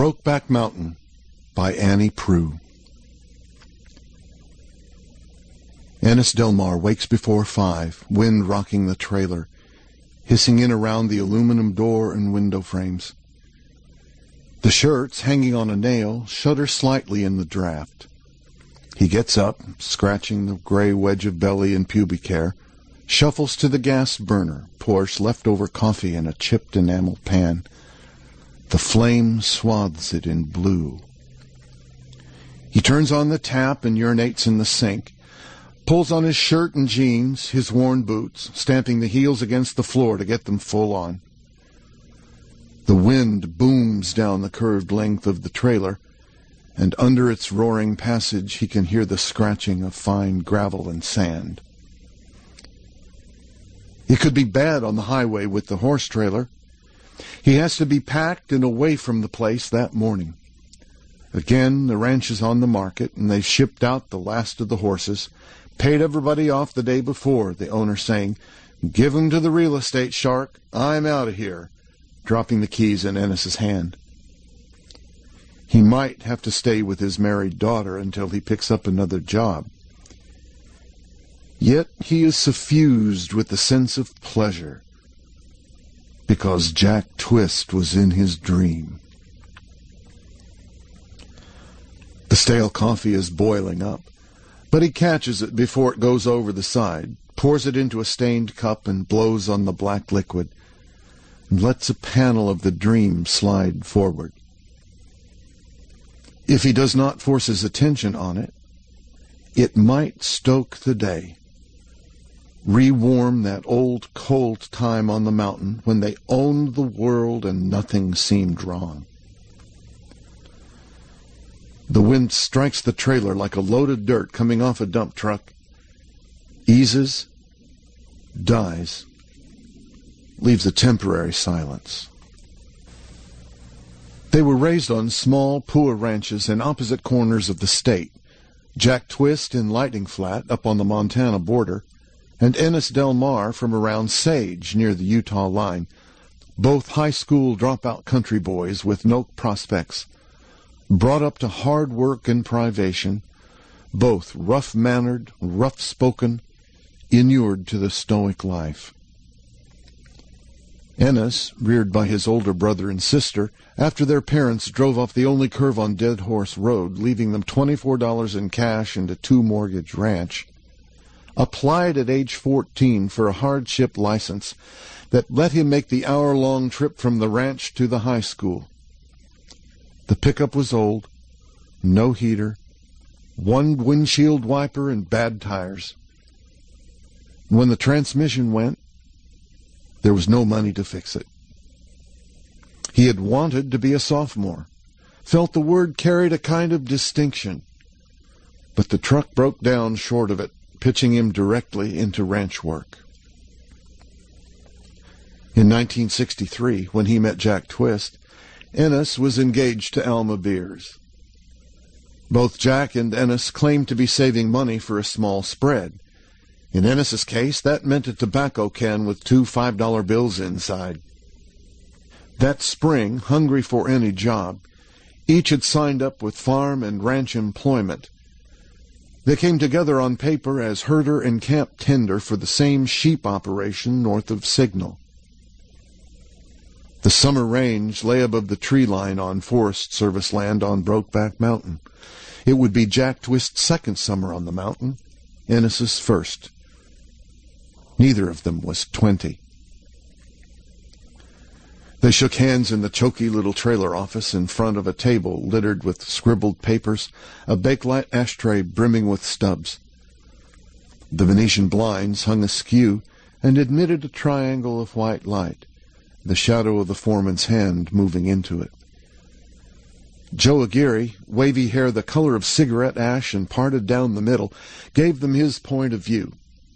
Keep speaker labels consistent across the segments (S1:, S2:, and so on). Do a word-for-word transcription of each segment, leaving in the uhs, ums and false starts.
S1: Brokeback Mountain by Annie Proulx. Ennis Delmar wakes before five, wind rocking the trailer, hissing in around the aluminum door and window frames. The shirts, hanging on a nail, shudder slightly in the draft. He gets up, scratching the gray wedge of belly and pubic hair, shuffles to the gas burner, pours leftover coffee in a chipped enamel pan. The flame swathes it in blue. He turns on the tap and urinates in the sink, pulls on his shirt and jeans, his worn boots, stamping the heels against the floor to get them full on. The wind booms down the curved length of the trailer, and under its roaring passage he can hear the scratching of fine gravel and sand. It could be bad on the highway with the horse trailer. He has to be packed and away from the place that morning. Again, the ranch is on the market, and they've shipped out the last of the horses, paid everybody off the day before, the owner saying, "Give 'em to the real estate shark. I'm out of here," dropping the keys in Ennis's hand. He might have to stay with his married daughter until he picks up another job. Yet he is suffused with the sense of pleasure, because Jack Twist was in his dream. The stale coffee is boiling up, but he catches it before it goes over the side, pours it into a stained cup and blows on the black liquid, and lets a panel of the dream slide forward. If he does not force his attention on it, it might stoke the day, rewarm that old cold time on the mountain when they owned the world and nothing seemed wrong. The wind strikes the trailer like a load of dirt coming off a dump truck, eases, dies, leaves a temporary silence. They were raised on small, poor ranches in opposite corners of the state, Jack Twist in Lightning Flat up on the Montana border, and Ennis Delmar from around Sage near the Utah line, both high school dropout country boys with no prospects, brought up to hard work and privation, both rough-mannered, rough-spoken, inured to the stoic life. Ennis, reared by his older brother and sister, after their parents drove off the only curve on Dead Horse Road, leaving them twenty-four dollars in cash and a two-mortgage ranch, applied at age fourteen for a hardship license that let him make the hour-long trip from the ranch to the high school. The pickup was old, no heater, one windshield wiper and bad tires. When the transmission went, there was no money to fix it. He had wanted to be a sophomore, felt the word carried a kind of distinction, but the truck broke down short of it, pitching him directly into ranch work. In nineteen sixty-three, when he met Jack Twist, Ennis was engaged to Alma Beers. Both Jack and Ennis claimed to be saving money for a small spread. In Ennis's case, that meant a tobacco can with two five-dollar bills inside. That spring, hungry for any job, each had signed up with farm and ranch employment. They came together on paper as herder and camp tender for the same sheep operation north of Signal. The summer range lay above the tree line on Forest Service land on Brokeback Mountain. It would be Jack Twist's second summer on the mountain, Ennis's first. Neither of them was twenty. They shook hands in the choky little trailer office in front of a table littered with scribbled papers, a Bakelite ashtray brimming with stubs. The Venetian blinds hung askew and admitted a triangle of white light, the shadow of the foreman's hand moving into it. Joe Aguirre, wavy hair the color of cigarette ash and parted down the middle, gave them his point of view.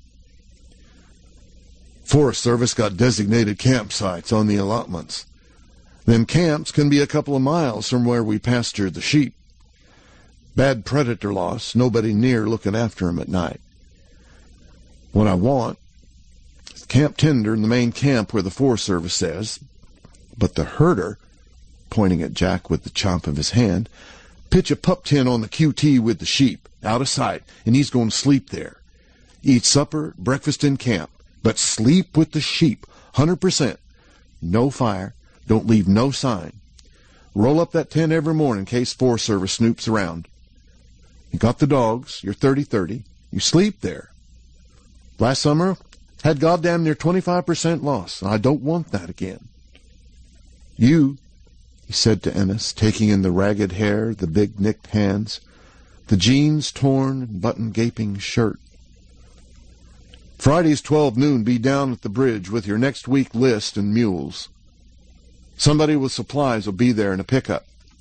S1: Forest Service got designated campsites on the allotments. Them camps can be a couple of miles from where we pasture the sheep. Bad predator loss, nobody near looking after 'em at night. What I want is camp tender in the main camp where the Forest Service says, but the herder pointing at Jack with the chomp of his hand. "Pitch a pup tent on the Q T with the sheep, out of sight, and he's going to sleep there. Eat supper, breakfast in camp, but sleep with the sheep, one hundred percent. No fire, don't leave no sign. Roll up that tent every morning in case Forest Service snoops around. You got the dogs, you're thirty thirty, you sleep there. Last summer, had goddamn near twenty-five percent loss, and I don't want that again. You," he said to Ennis, taking in the ragged hair, the big nicked hands, the jeans torn and button-gaping shirt. "Friday's twelve noon, be down at the bridge with your next week list and mules. Somebody with supplies will be there in a pickup."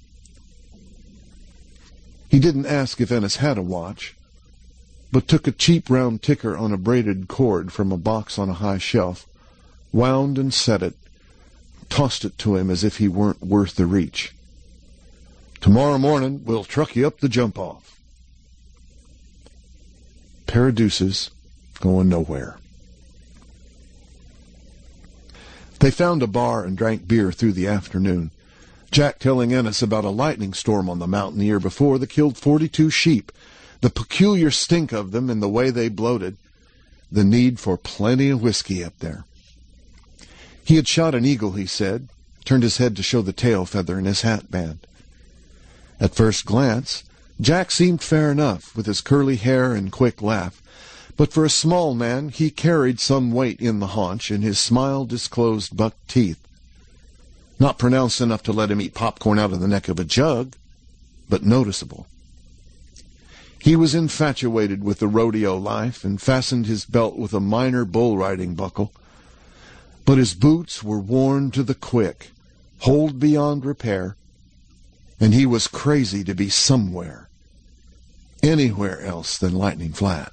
S1: He didn't ask if Ennis had a watch, but took a cheap round ticker on a braided cord from a box on a high shelf, wound and set it, tossed it to him as if he weren't worth the reach. "Tomorrow morning we'll truck you up the jump-off." Pair of deuces, going nowhere. They found a bar and drank beer through the afternoon, Jack telling Ennis about a lightning storm on the mountain the year before that killed forty-two sheep, the peculiar stink of them and the way they bloated, the need for plenty of whiskey up there. He had shot an eagle, he said, turned his head to show the tail feather in his hat band. At first glance, Jack seemed fair enough, with his curly hair and quick laugh, but for a small man he carried some weight in the haunch, and his smile disclosed buck teeth. Not pronounced enough to let him eat popcorn out of the neck of a jug, but noticeable. He was infatuated with the rodeo life and fastened his belt with a minor bull-riding buckle, but his boots were worn to the quick, holed beyond repair, and he was crazy to be somewhere, anywhere else than Lightning Flat.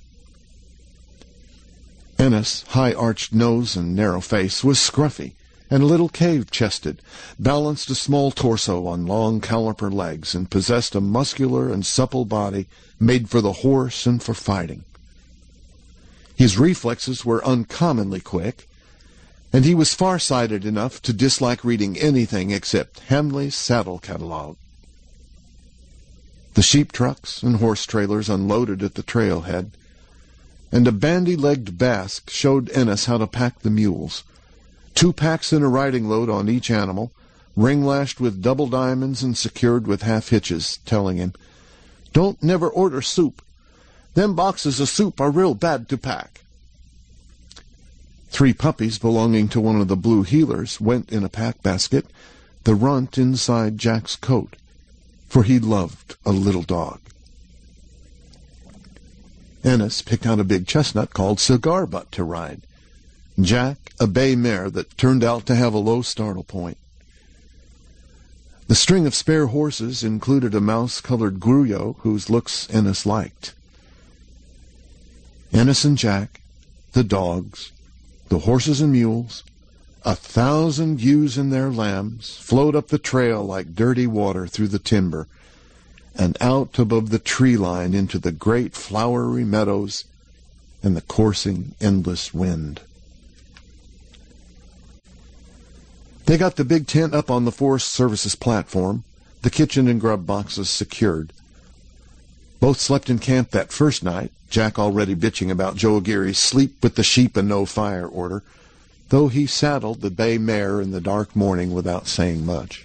S1: Ennis, high-arched nose and narrow face, was scruffy and a little cave-chested, balanced a small torso on long caliper legs, and possessed a muscular and supple body made for the horse and for fighting. His reflexes were uncommonly quick, and he was far-sighted enough to dislike reading anything except Hamley's saddle catalog. The sheep trucks and horse trailers unloaded at the trailhead, and a bandy-legged Basque showed Ennis how to pack the mules. Two packs in a riding load on each animal, ring-lashed with double diamonds and secured with half-hitches, telling him, "Don't never order soup. Them boxes of soup are real bad to pack." Three puppies belonging to one of the blue heelers went in a pack basket, the runt inside Jack's coat, for he loved a little dog. Ennis picked out a big chestnut called Cigar Butt to ride. Jack, a bay mare that turned out to have a low startle point. The string of spare horses included a mouse-colored Gruyot whose looks Ennis liked. Ennis and Jack, the dogs, the horses and mules, a thousand ewes and their lambs, flowed up the trail like dirty water through the timber, and out above the tree line into the great flowery meadows and the coursing, endless wind. They got the big tent up on the Forest Service's platform, the kitchen and grub boxes secured. Both slept in camp that first night, Jack already bitching about Joe Aguirre's sleep with the sheep and no fire order, though he saddled the bay mare in the dark morning without saying much.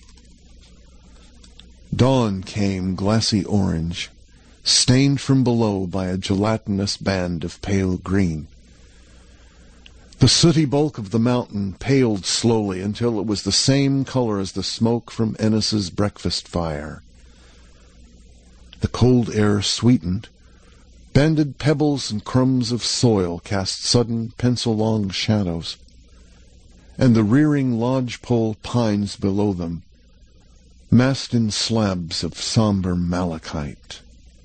S1: Dawn came glassy orange, stained from below by a gelatinous band of pale green. The sooty bulk of the mountain paled slowly until it was the same color as the smoke from Ennis's breakfast fire. The cold air sweetened. Banded pebbles and crumbs of soil cast sudden pencil-long shadows, and the rearing lodgepole pines below them, massed in slabs of somber malachite.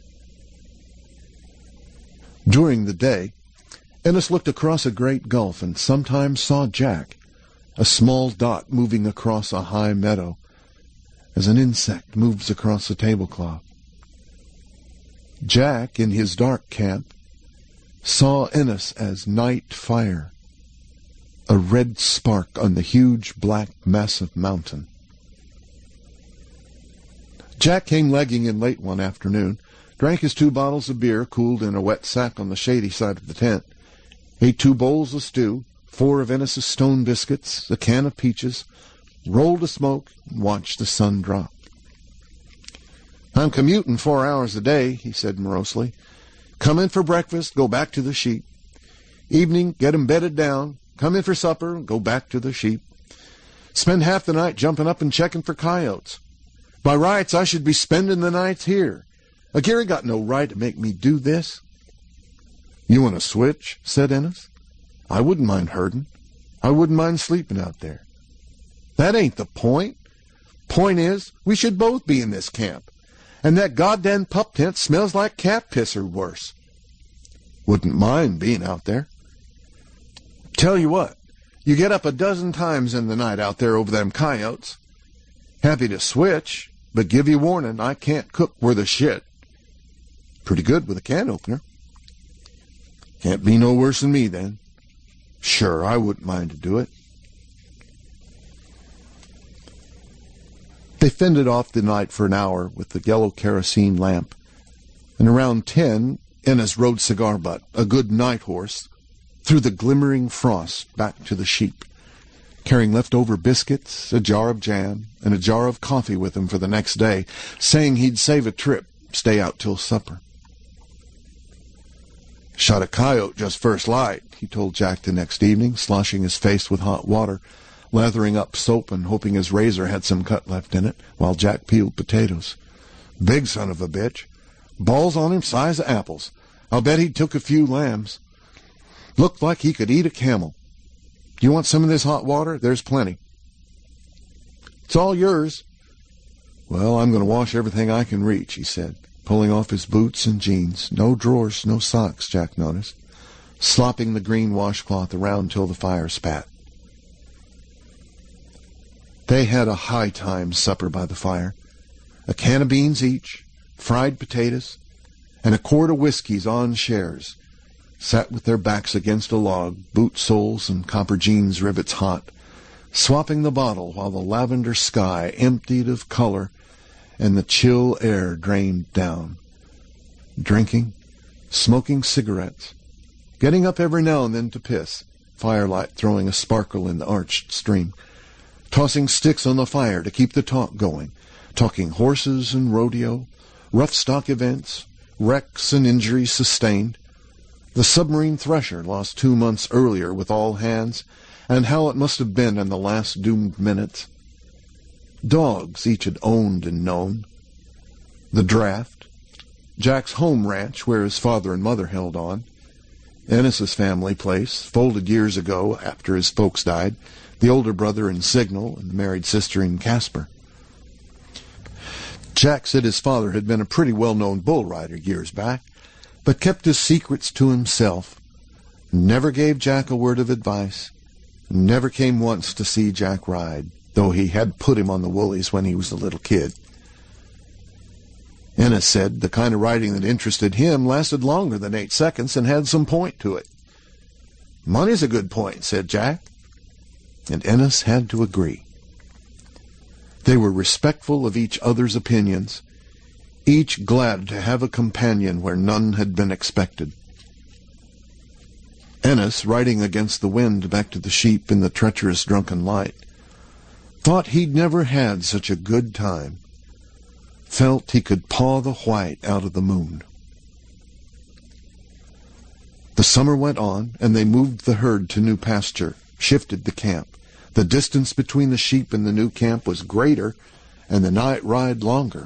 S1: During the day, Ennis looked across a great gulf and sometimes saw Jack, a small dot moving across a high meadow, as an insect moves across a tablecloth. Jack, in his dark camp, saw Ennis as night fire, a red spark on the huge black massive mountain. Jack came legging in late one afternoon, drank his two bottles of beer cooled in a wet sack on the shady side of the tent, ate two bowls of stew, four of Ennis's stone biscuits, a can of peaches, rolled a smoke, and watched the sun drop. "I'm commuting four hours a day," he said morosely. "Come in for breakfast, go back to the sheep. Evening, get 'em bedded down, come in for supper, go back to the sheep. Spend half the night jumping up and checking for coyotes. By rights, I should be spending the nights here. Aguirre got no right to make me do this." "You want to switch?" said Ennis. "I wouldn't mind herding. I wouldn't mind sleeping out there." "That ain't the point. Point is, we should both be in this camp. And that goddamn pup tent smells like cat piss or worse." "Wouldn't mind being out there." "Tell you what, you get up a dozen times in the night out there over them coyotes. Happy to switch, but give you warning, I can't cook worth a shit." "Pretty good with a can opener." "Can't be no worse than me, then." "Sure, I wouldn't mind to do it." They fended off the night for an hour with the yellow kerosene lamp, and around ten, Ennis rode Cigar Butt, a good night horse, through the glimmering frost back to the sheep, carrying leftover biscuits, a jar of jam, and a jar of coffee with him for the next day, saying he'd save a trip, stay out till supper. "Shot a coyote just first light," he told Jack the next evening, sloshing his face with hot water, lathering up soap and hoping his razor had some cut left in it, while Jack peeled potatoes. "Big son of a bitch. Balls on him size of apples. I'll bet he took a few lambs. Looked like he could eat a camel. You want some of this hot water? There's plenty." "It's all yours." "Well, I'm going to wash everything I can reach," he said, pulling off his boots and jeans. No drawers, no socks, Jack noticed, slopping the green washcloth around till the fire spat. They had a high-time supper by the fire. A can of beans each, fried potatoes, and a quart of whiskeys on shares, sat with their backs against a log, boot soles and copper jeans rivets hot, swapping the bottle while the lavender sky emptied of color and the chill air drained down. Drinking, smoking cigarettes, getting up every now and then to piss, firelight throwing a sparkle in the arched stream, tossing sticks on the fire to keep the talk going, talking horses and rodeo, rough stock events, wrecks and injuries sustained, the submarine Thresher lost two months earlier with all hands, and how it must have been in the last doomed minutes. Dogs each had owned and known. The draft, Jack's home ranch where his father and mother held on, Ennis's family place, folded years ago after his folks died, the older brother in Signal and the married sister in Casper. Jack said his father had been a pretty well-known bull rider years back, but kept his secrets to himself, never gave Jack a word of advice, never came once to see Jack ride, though he had put him on the woolies when he was a little kid. Ennis said the kind of riding that interested him lasted longer than eight seconds and had some point to it. "Money's a good point," said Jack, and Ennis had to agree. They were respectful of each other's opinions, each glad to have a companion where none had been expected. Ennis, riding against the wind back to the sheep in the treacherous drunken light, thought he'd never had such a good time, felt he could paw the white out of the moon. The summer went on, and they moved the herd to new pasture, shifted the camp. The distance between the sheep and the new camp was greater, and the night ride longer.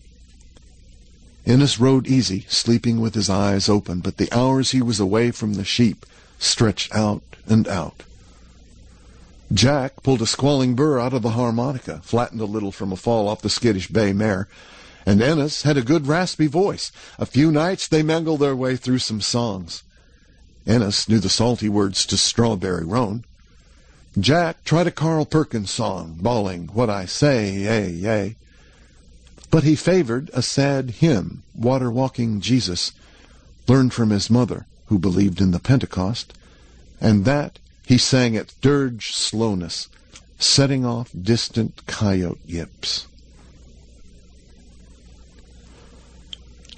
S1: Ennis rode easy, sleeping with his eyes open, but the hours he was away from the sheep stretched out and out. Jack pulled a squalling burr out of the harmonica, flattened a little from a fall off the skittish bay mare, and Ennis had a good raspy voice. A few nights they mangled their way through some songs. Ennis knew the salty words to Strawberry Roan. Jack tried a Carl Perkins song, bawling, "What I say, yea, yea." But he favored a sad hymn, Water-Walking Jesus, learned from his mother, who believed in the Pentecost, and that he sang at dirge slowness, setting off distant coyote yips.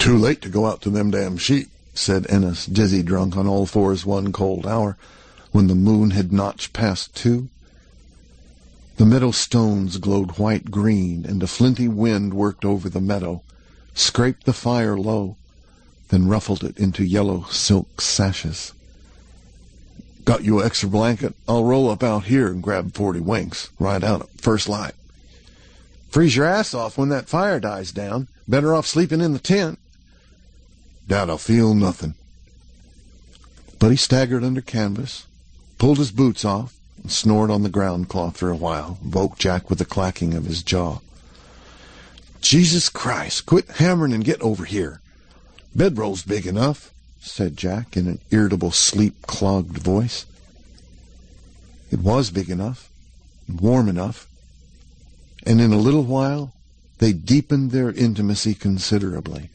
S1: Too late to go out to them damn sheep, said Ennis, dizzy drunk on all fours one cold hour, when the moon had notched past two. The meadow stones glowed white-green, and a flinty wind worked over the meadow, scraped the fire low, then ruffled it into yellow silk sashes. Got you an extra blanket? I'll roll up out here and grab forty winks, right out at first light. Freeze your ass off when that fire dies down. Better off sleeping in the tent. Doubt I'll feel nothing. But he staggered under canvas, pulled his boots off, and snored on the ground cloth for a while, woke Jack with the clacking of his jaw. Jesus Christ, quit hammering and get over here. Bedroll's big enough, said Jack in an irritable, sleep-clogged voice. It was big enough, and warm enough, and in a little while they deepened their intimacy considerably.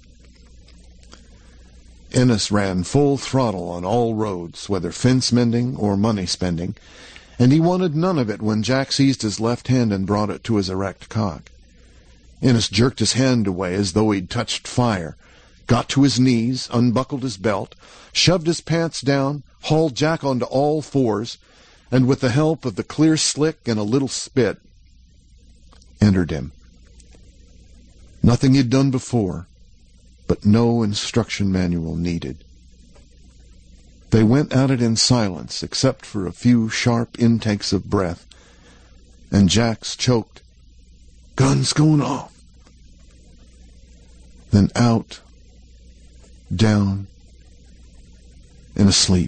S1: Ennis ran full throttle on all roads, whether fence-mending or money-spending, and he wanted none of it when Jack seized his left hand and brought it to his erect cock. Ennis jerked his hand away as though he'd touched fire, got to his knees, unbuckled his belt, shoved his pants down, hauled Jack onto all fours, and with the help of the clear slick and a little spit, entered him. Nothing he'd done before, but no instruction manual needed. They went at it in silence, except for a few sharp intakes of breath, and Jack's choked, "Gun's going off." Then out, down, and asleep.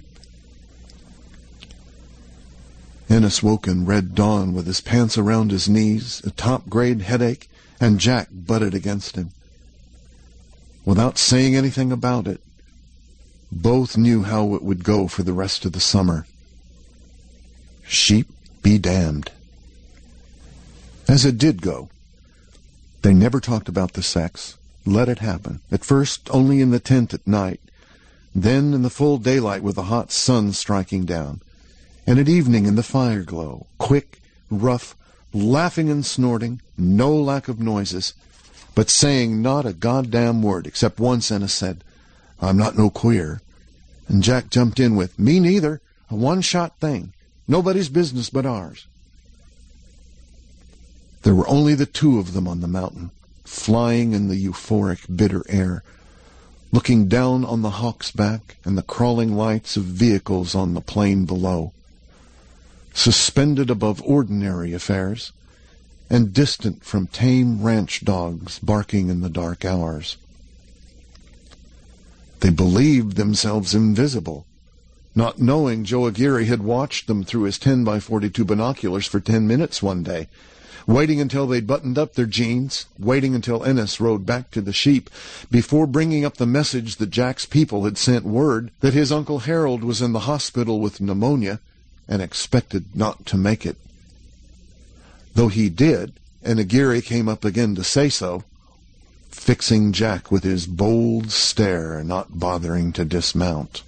S1: Ennis woke in red dawn with his pants around his knees, a top-grade headache, and Jack butted against him. Without saying anything about it, both knew how it would go for the rest of the summer. Sheep be damned. As it did go, they never talked about the sex, let it happen, at first only in the tent at night, then in the full daylight with the hot sun striking down, and at evening in the fire glow, quick, rough, laughing and snorting, no lack of noises, but saying not a goddamn word, except once Ennis said, "I'm not no queer," and Jack jumped in with, "Me neither, a one-shot thing, nobody's business but ours." There were only the two of them on the mountain, flying in the euphoric, bitter air, looking down on the Hawk's Back and the crawling lights of vehicles on the plain below, suspended above ordinary affairs, and distant from tame ranch dogs barking in the dark hours. They believed themselves invisible, not knowing Joe Aguirre had watched them through his ten by forty-two binoculars for ten minutes one day, waiting until they'd buttoned up their jeans, waiting until Ennis rode back to the sheep, before bringing up the message that Jack's people had sent word that his Uncle Harold was in the hospital with pneumonia and expected not to make it. Though he did, and Aguirre came up again to say so, fixing Jack with his bold stare, not bothering to dismount.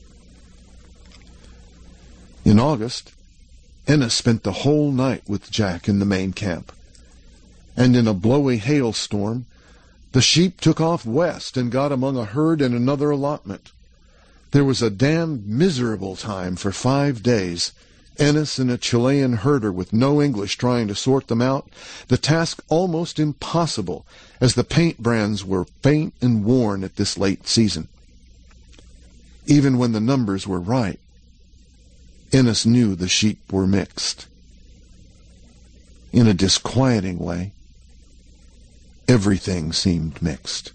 S1: In August, Ennis spent the whole night with Jack in the main camp, and in a blowy hailstorm, the sheep took off west and got among a herd in another allotment. There was a damned miserable time for five days, Ennis and a Chilean herder with no English trying to sort them out, the task almost impossible, as the paint brands were faint and worn at this late season. Even when the numbers were right, Ennis knew the sheep were mixed. In a disquieting way, everything seemed mixed.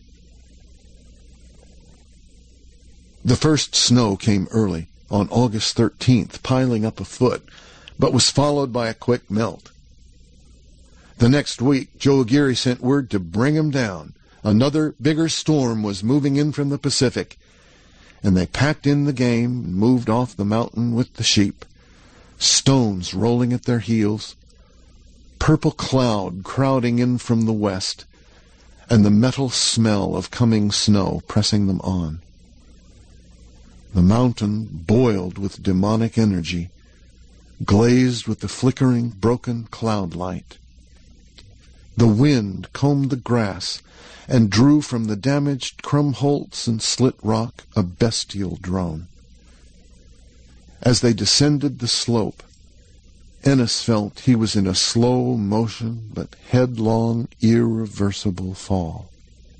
S1: The first snow came early, on August thirteenth, piling up a foot, but was followed by a quick melt. The next week, Joe Aguirre sent word to bring him down. Another, bigger storm was moving in from the Pacific, and they packed in the game and moved off the mountain with the sheep, stones rolling at their heels, purple cloud crowding in from the west, and the metal smell of coming snow pressing them on. The mountain boiled with demonic energy, glazed with the flickering, broken cloud light. The wind combed the grass and drew from the damaged crumholts and slit rock a bestial drone. As they descended the slope, Ennis felt he was in a slow motion but headlong, irreversible fall.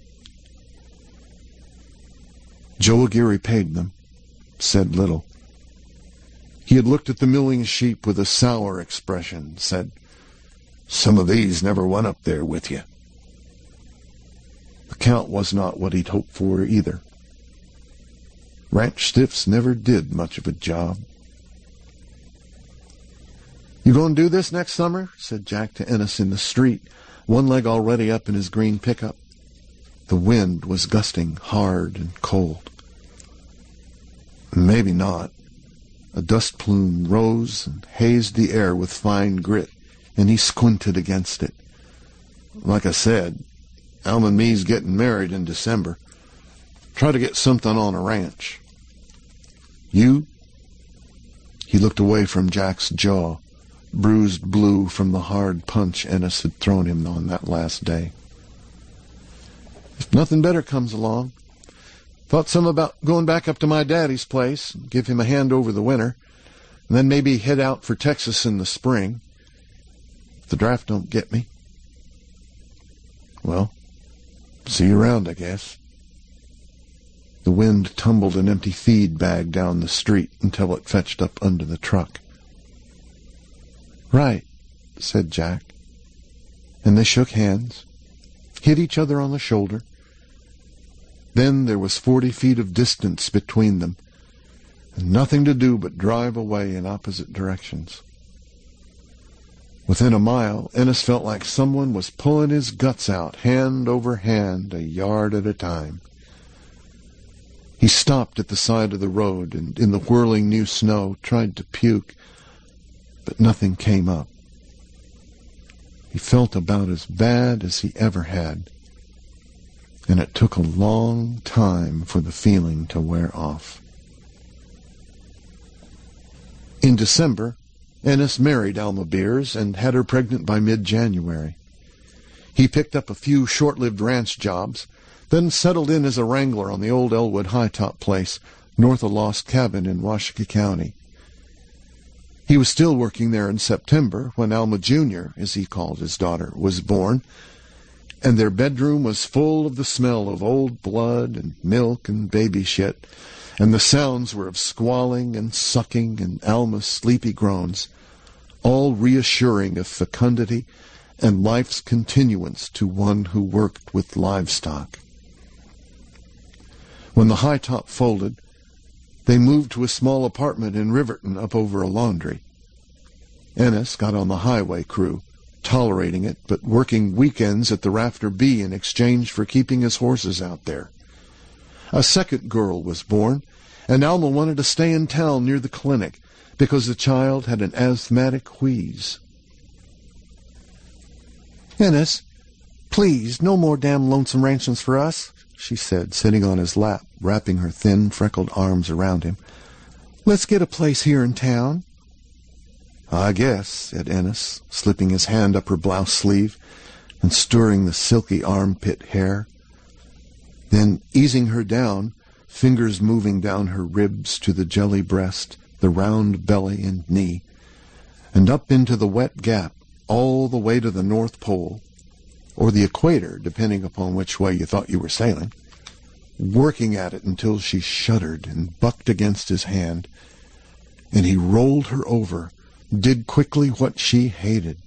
S1: Joe Aguirre paid them, said little. He had looked at the milling sheep with a sour expression, said, "Some of these never went up there with you." The count was not what he'd hoped for either. Ranch stiffs never did much of a job. "You going to do this next summer?" said Jack to Ennis in the street, one leg already up in his green pickup. The wind was gusting hard and cold. "Maybe not." A dust plume rose and hazed the air with fine grit, and he squinted against it. "Like I said, Alma and me's getting married in December. Try to get something on a ranch." "You?" He looked away from Jack's jaw, bruised blue from the hard punch Ennis had thrown him on that last day. "If nothing better comes along. Thought some about going back up to my daddy's place, and give him a hand over the winter, and then maybe head out for Texas in the spring. If the draft don't get me. Well, see you around, I guess." The wind tumbled an empty feed bag down the street until it fetched up under the truck. "Right," said Jack. And they shook hands, hit each other on the shoulder. Then there was forty feet of distance between them, and nothing to do but drive away in opposite directions. Within a mile, Ennis felt like someone was pulling his guts out, hand over hand, a yard at a time. He stopped at the side of the road and, in the whirling new snow, tried to puke, but nothing came up. He felt about as bad as he ever had, and it took a long time for the feeling to wear off. In December, Ennis married Alma Beers and had her pregnant by mid-January. He picked up a few short-lived ranch jobs, then settled in as a wrangler on the old Elwood High-Top place, north of Lost Cabin in Washakie County. He was still working there in September when Alma Junior, as he called his daughter, was born, and their bedroom was full of the smell of old blood and milk and baby shit, and the sounds were of squalling and sucking and Alma's sleepy groans, all reassuring of fecundity and life's continuance to one who worked with livestock. When the high top folded, they moved to a small apartment in Riverton up over a laundry. Ennis got on the highway crew, tolerating it, but working weekends at the Rafter Bee in exchange for keeping his horses out there. A second girl was born, and Alma wanted to stay in town near the clinic because the child had an asthmatic wheeze. "Ennis, please, no more damn lonesome ranchings for us," she said, sitting on his lap, wrapping her thin, freckled arms around him. "Let's get a place here in town." "I guess," said Ennis, slipping his hand up her blouse sleeve and stirring the silky armpit hair. Then, easing her down, fingers moving down her ribs to the jelly breast, the round belly and knee, and up into the wet gap, all the way to the North Pole, or the equator, depending upon which way you thought you were sailing, working at it until she shuddered and bucked against his hand, and he rolled her over, did quickly what she hated.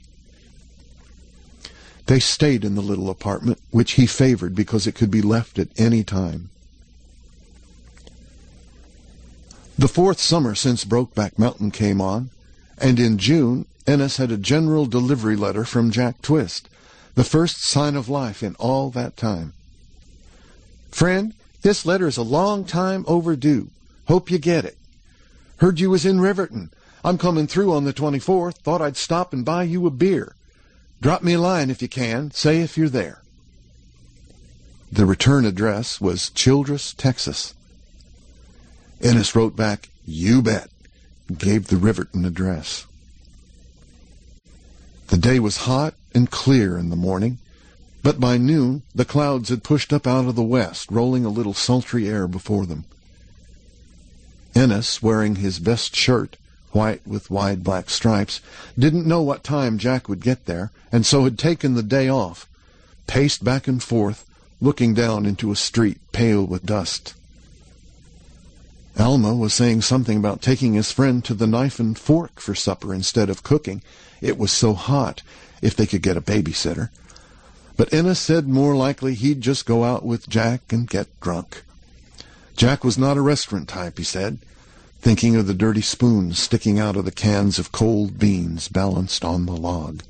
S1: They stayed in the little apartment, which he favored because it could be left at any time. The fourth summer since Brokeback Mountain came on, and in June, Ennis had a general delivery letter from Jack Twist, the first sign of life in all that time. "Friend, this letter is a long time overdue. Hope you get it. Heard you was in Riverton. I'm coming through on the twenty-fourth. Thought I'd stop and buy you a beer. Drop me a line if you can. Say if you're there." The return address was Childress, Texas. Ennis wrote back, "You bet," and gave the Riverton address. The day was hot and clear in the morning, but by noon the clouds had pushed up out of the west, rolling a little sultry air before them. Ennis, wearing his best shirt, white with wide black stripes, didn't know what time Jack would get there, and so had taken the day off, paced back and forth, looking down into a street pale with dust. Alma was saying something about taking his friend to the Knife and Fork for supper instead of cooking. It was so hot, if they could get a babysitter. But Ennis said more likely he'd just go out with Jack and get drunk. Jack was not a restaurant type, he said, thinking of the dirty spoons sticking out of the cans of cold beans balanced on the log.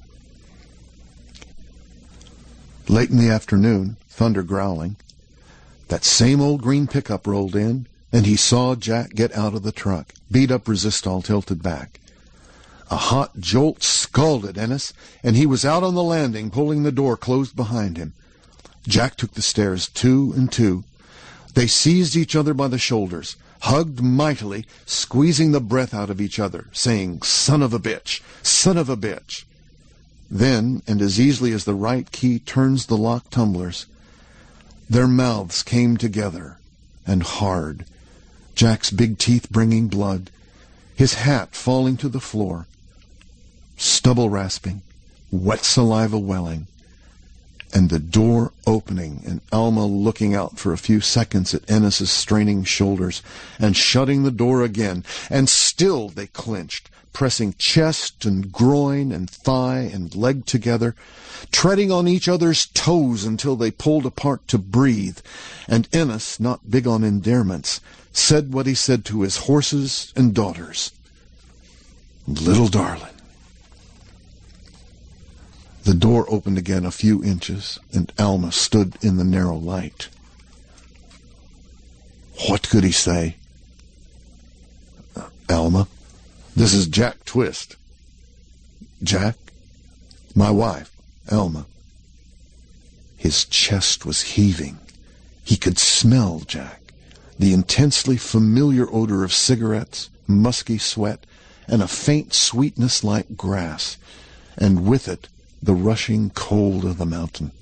S1: Late in the afternoon, thunder growling, that same old green pickup rolled in, and he saw Jack get out of the truck, beat-up resistol tilted back. A hot jolt scalded Ennis, and he was out on the landing, pulling the door closed behind him. Jack took the stairs two and two. They seized each other by the shoulders, hugged mightily, squeezing the breath out of each other, saying, "Son of a bitch! Son of a bitch!" Then, and as easily as the right key turns the lock tumblers, their mouths came together, and hard, Jack's big teeth bringing blood, his hat falling to the floor, stubble rasping, wet saliva welling, and the door opening, and Alma looking out for a few seconds at Ennis's straining shoulders, and shutting the door again, and still they clinched, pressing chest and groin and thigh and leg together, treading on each other's toes until they pulled apart to breathe, and Ennis, not big on endearments, said what he said to his horses and daughters. "Little darling." The door opened again a few inches, and Alma stood in the narrow light. What could he say? Uh, Alma, this is Jack Twist. Jack? My wife, Alma. His chest was heaving. He could smell Jack, the intensely familiar odor of cigarettes, musky sweat, and a faint sweetness like grass, and with it the rushing cold of the mountain.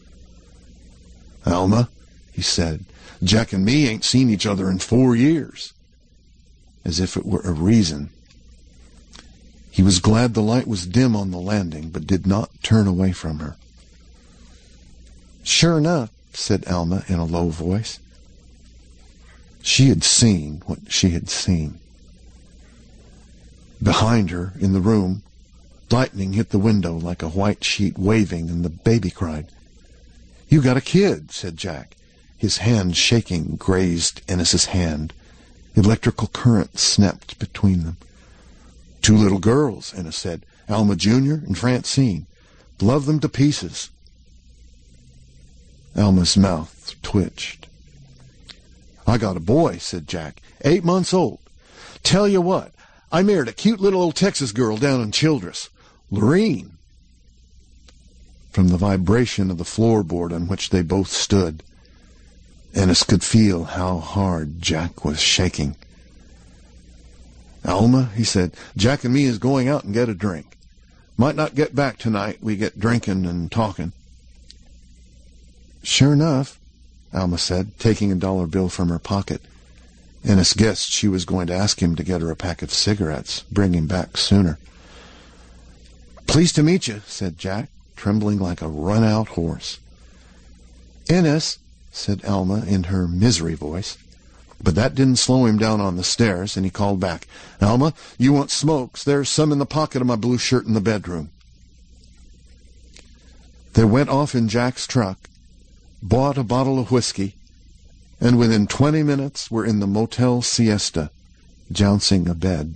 S1: "Alma," he said, "Jack and me ain't seen each other in four years." As if it were a reason. He was glad the light was dim on the landing, but did not turn away from her. "Sure enough," said Alma in a low voice. She had seen what she had seen. Behind her, in the room, lightning hit the window like a white sheet waving, and the baby cried. "You got a kid," said Jack. His hand shaking grazed Ennis's hand. Electrical current snapped between them. "Two little girls," Ennis said. "Alma Junior and Francine. Love them to pieces." Alma's mouth twitched. "I got a boy," said Jack. "Eight months old. Tell you what, I married a cute little old Texas girl down in Childress. Lorene." From the vibration of the floorboard on which they both stood, Ennis could feel how hard Jack was shaking. "Alma," he said, "Jack and me is going out and get a drink. Might not get back tonight. We get drinking and talking." "Sure enough," Alma said, taking a dollar bill from her pocket. Ennis guessed she was going to ask him to get her a pack of cigarettes, bring him back sooner. "Pleased to meet you," said Jack, trembling like a run-out horse. "Ennis," said Alma in her misery voice. But that didn't slow him down on the stairs, and he called back, "Alma, you want smokes? There's some in the pocket of my blue shirt in the bedroom." They went off in Jack's truck, bought a bottle of whiskey, and within twenty minutes were in the Motel Siesta, jouncing a bed.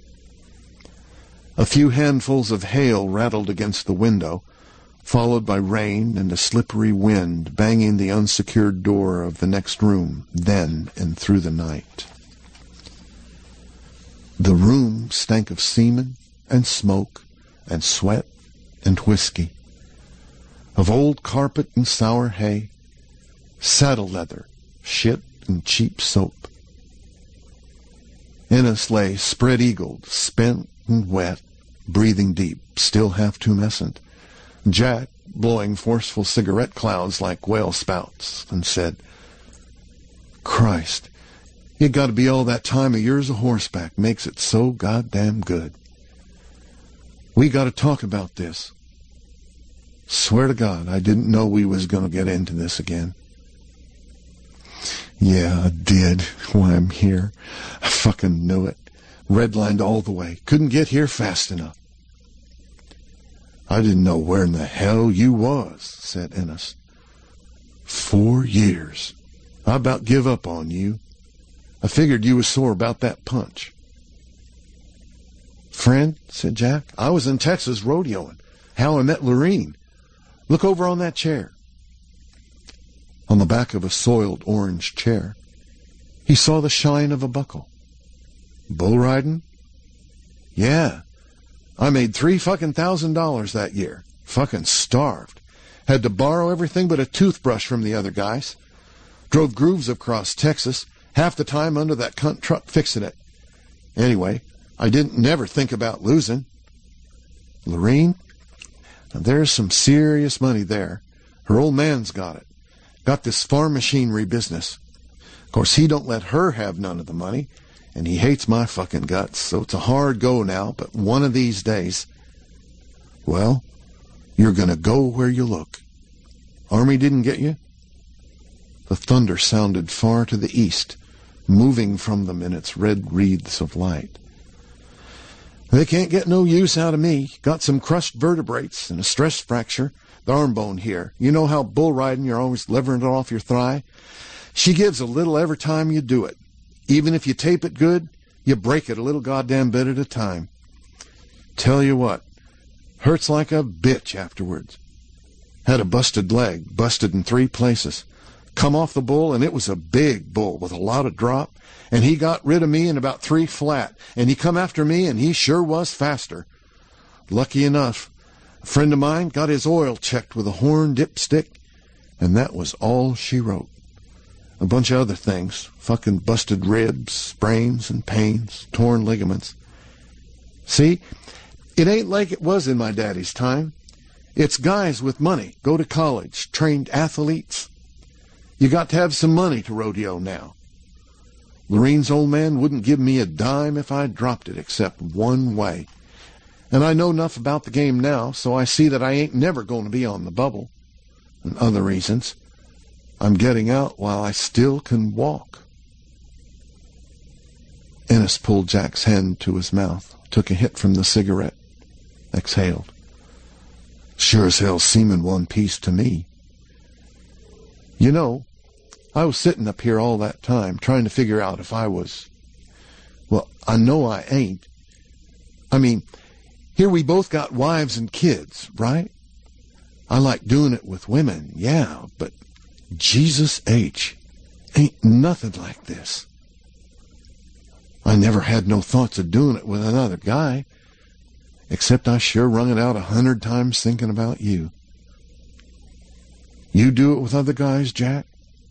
S1: A few handfuls of hail rattled against the window, followed by rain and a slippery wind banging the unsecured door of the next room, then and through the night. The room stank of semen and smoke and sweat and whiskey, of old carpet and sour hay, saddle leather, shit, and cheap soap. Ennis lay spread-eagled, spent and wet, breathing deep, still half tumescent. Jack, blowing forceful cigarette clouds like whale spouts, and said, Christ, you got to be all that time of years a horseback makes it so goddamn good. We got to talk about this. Swear to God, I didn't know we was going to get into this again. Yeah, I did. Why, I'm here. I fucking knew it. Redlined all the way. Couldn't get here fast enough. I didn't know where in the hell you was, said Ennis. Four years. I about give up on you. I figured you was sore about that punch. Friend, said Jack, I was in Texas rodeoing. How I met Lorene. Look over on that chair. On the back of a soiled orange chair, he saw the shine of a buckle. Bull riding? Yeah. I made three fucking thousand dollars that year. Fucking starved. Had to borrow everything but a toothbrush from the other guys. Drove grooves across Texas, half the time under that cunt truck fixing it. Anyway, I didn't never think about losing. Lorene? Now there's some serious money there. Her old man's got it. Got this farm machinery business. Of course, he don't let her have none of the money, and he hates my fucking guts, so it's a hard go now, but one of these days, well, you're gonna go where you look. Army didn't get you? The thunder sounded far to the east, moving from them in its red wreaths of light. They can't get no use out of me. Got some crushed vertebrates and a stress fracture. The arm bone here. You know how bull riding you're always levering it off your thigh? She gives a little every time you do it. Even if you tape it good, you break it a little goddamn bit at a time. Tell you what, hurts like a bitch afterwards. Had a busted leg, busted in three places. Come off the bull, and it was a big bull with a lot of drop, and he got rid of me in about three flat, and he come after me, and he sure was faster. Lucky enough, a friend of mine got his oil checked with a horn dipstick, and that was all she wrote. A bunch of other things, fucking busted ribs, sprains and pains, torn ligaments. See, it ain't like it was in my daddy's time. It's guys with money, go to college, trained athletes. You got to have some money to rodeo now. Lorene's old man wouldn't give me a dime if I dropped it, except one way. And I know enough about the game now, so I see that I ain't never going to be on the bubble. And other reasons. I'm getting out while I still can walk. Ennis pulled Jack's hand to his mouth, took a hit from the cigarette, exhaled. Sure as hell seeming one piece to me. You know, I was sitting up here all that time trying to figure out if I was... Well, I know I ain't. I mean, here we both got wives and kids, right? I like doing it with women, yeah, but Jesus H. ain't nothing like this. I never had no thoughts of doing it with another guy, except I sure wrung it out a hundred times thinking about you. You do it with other guys, Jack?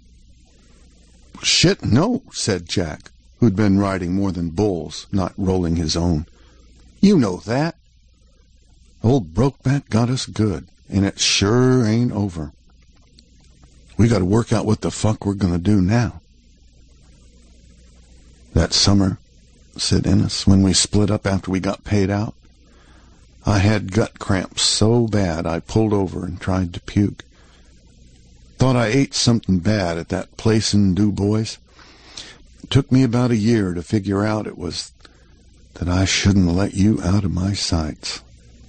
S1: Shit, no, said Jack, who'd been riding more than bulls, not rolling his own. You know that. Old Brokeback got us good, and it sure ain't over. We got to work out what the fuck we're going to do now. That summer, said Ennis, when we split up after we got paid out, I had gut cramps so bad I pulled over and tried to puke. Thought I ate something bad at that place in Du Bois. It took me about a year to figure out it was that I shouldn't let you out of my sights.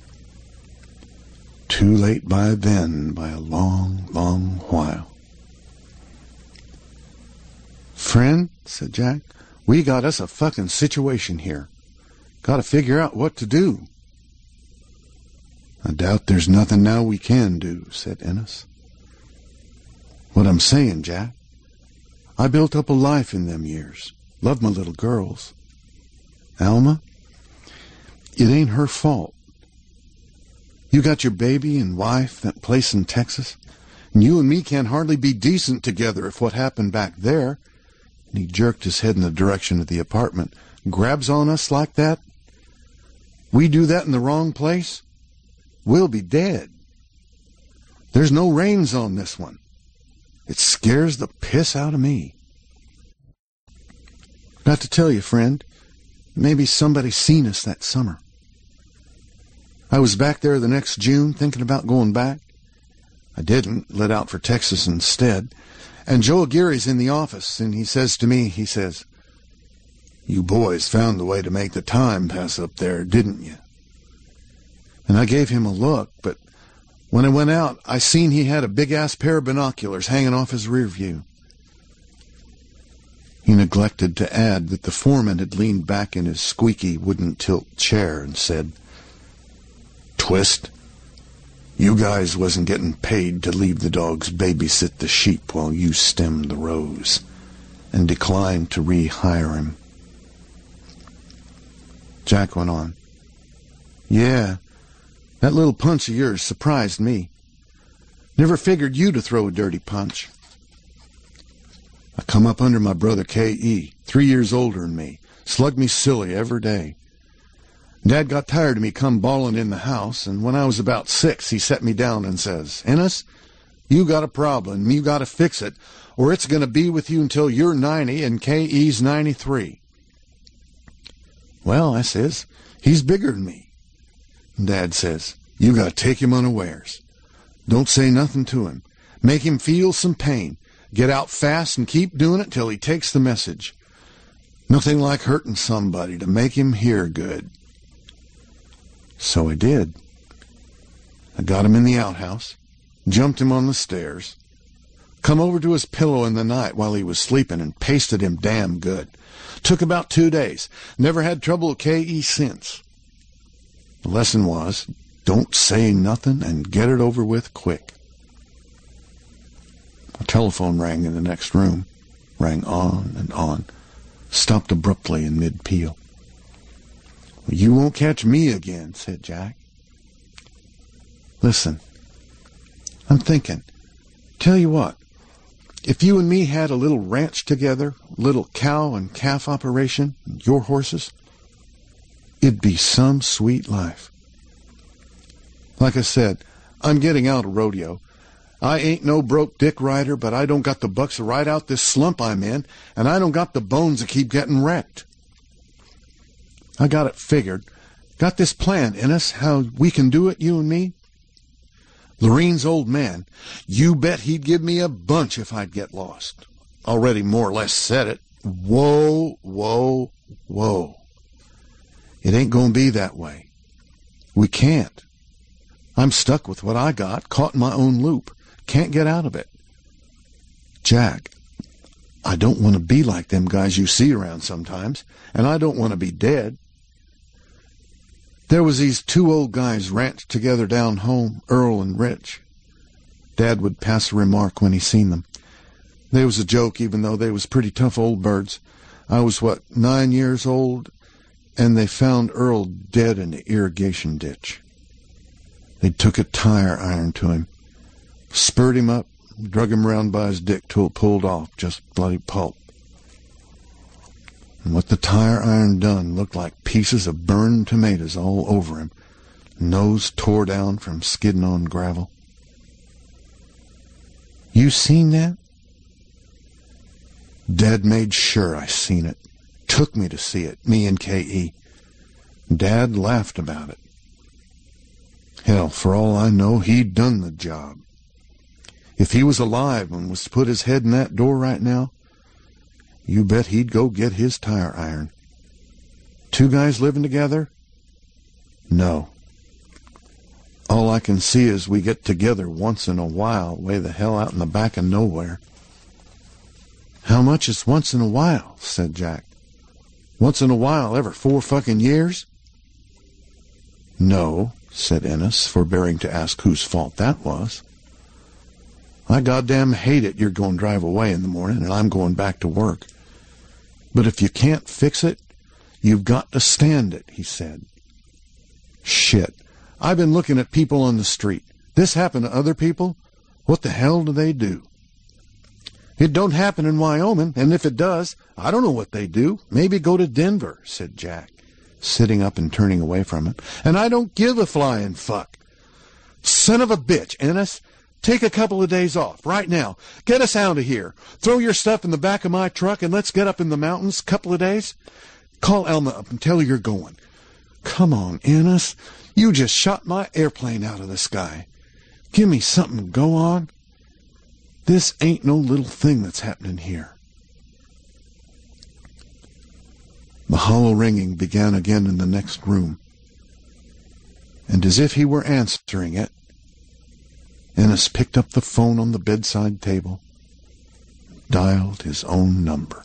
S1: Too late by then, by a long, long while. Friend, said Jack, we got us a fucking situation here. Got to figure out what to do. I doubt there's nothing now we can do, said Ennis. What I'm saying, Jack, I built up a life in them years. Loved my little girls. Alma, it ain't her fault. You got your baby and wife, that place in Texas, and you and me can't hardly be decent together if what happened back there, and he jerked his head in the direction of the apartment, grabs on us like that. We do that in the wrong place, we'll be dead. There's no reins on this one. It scares the piss out of me. Got to tell you, friend, maybe somebody seen us that summer. I was back there the next June thinking about going back. I didn't, lit out for Texas instead. And Joe Aguirre's in the office, and he says to me, he says, "You boys found the way to make the time pass up there, didn't you?" And I gave him a look, but when I went out, I seen he had a big-ass pair of binoculars hanging off his rear view. He neglected to add that the foreman had leaned back in his squeaky wooden tilt chair and said, "Twist, you guys wasn't getting paid to leave the dogs babysit the sheep while you stemmed the rows," and declined to rehire him. Jack went on, "Yeah, that little punch of yours surprised me. Never figured you to throw a dirty punch. I come up under my brother K E, three years older than me, slugged me silly every day. Dad got tired of me come bawling in the house, and when I was about six, he set me down and says, 'Ennis, you got a problem, you got to fix it, or it's going to be with you until you're ninety and K E's ninety-three. Well, I says, he's bigger than me. Dad says, "You got to take him unawares. Don't say nothing to him. Make him feel some pain. Get out fast and keep doing it till he takes the message. Nothing like hurting somebody to make him hear good." So I did. I got him in the outhouse, jumped him on the stairs, come over to his pillow in the night while he was sleeping and pasted him damn good. Took about two days. Never had trouble with K E since. The lesson was, don't say nothing and get it over with quick. A telephone rang in the next room, rang on and on, stopped abruptly in mid-peal. "You won't catch me again," said Jack. "Listen, I'm thinking, tell you what, if you and me had a little ranch together, little cow and calf operation, your horses, it'd be some sweet life. Like I said, I'm getting out of rodeo. I ain't no broke dick rider, but I don't got the bucks to ride out this slump I'm in, and I don't got the bones to keep getting wrecked. I got it figured. Got this plan, Ennis, how we can do it, you and me. Lorene's old man, you bet he'd give me a bunch if I'd get lost. Already more or less said it. Whoa, whoa, whoa. It ain't going to be that way. We can't. I'm stuck with what I got, caught in my own loop. Can't get out of it. Jack, I don't want to be like them guys you see around sometimes, and I don't want to be dead. There was these two old guys ranched together down home, Earl and Rich. Dad would pass a remark when he seen them. They was a joke, even though they was pretty tough old birds. I was, what, nine years old, and they found Earl dead in the irrigation ditch. They took a tire iron to him, spurred him up, drug him around by his dick till it pulled off, just bloody pulp. And what the tire iron done looked like pieces of burned tomatoes all over him, nose tore down from skidding on gravel. You seen that? Dad made sure I seen it. Took me to see it, me and K E. Dad laughed about it. Hell, for all I know, he'd done the job. If he was alive and was to put his head in that door right now, you bet he'd go get his tire iron. Two guys living together? No. All I can see is we get together once in a while, way the hell out in the back of nowhere. How much is once in a while? Said Jack. Once in a while, every four fucking years? No, said Ennis, forbearing to ask whose fault that was. I goddamn hate it you're going to drive away in the morning and I'm going back to work. But if you can't fix it, you've got to stand it, he said. Shit. I've been looking at people on the street. This happened to other people? What the hell do they do? It don't happen in Wyoming, and if it does, I don't know what they do. Maybe go to Denver, said Jack. sitting up and turning away from him. And I don't give a flying fuck. Son of a bitch, Ennis. Take a couple of days off, right now. Get us out of here. Throw your stuff in the back of my truck and let's get up in the mountains a couple of days. Call Alma up and tell her you're going. Come on, Ennis. You just shot my airplane out of the sky. Give me something to go on. This ain't no little thing that's happening here. The hollow ringing began again in the next room. And as if he were answering it, Ennis picked up the phone on the bedside table, dialed his own number.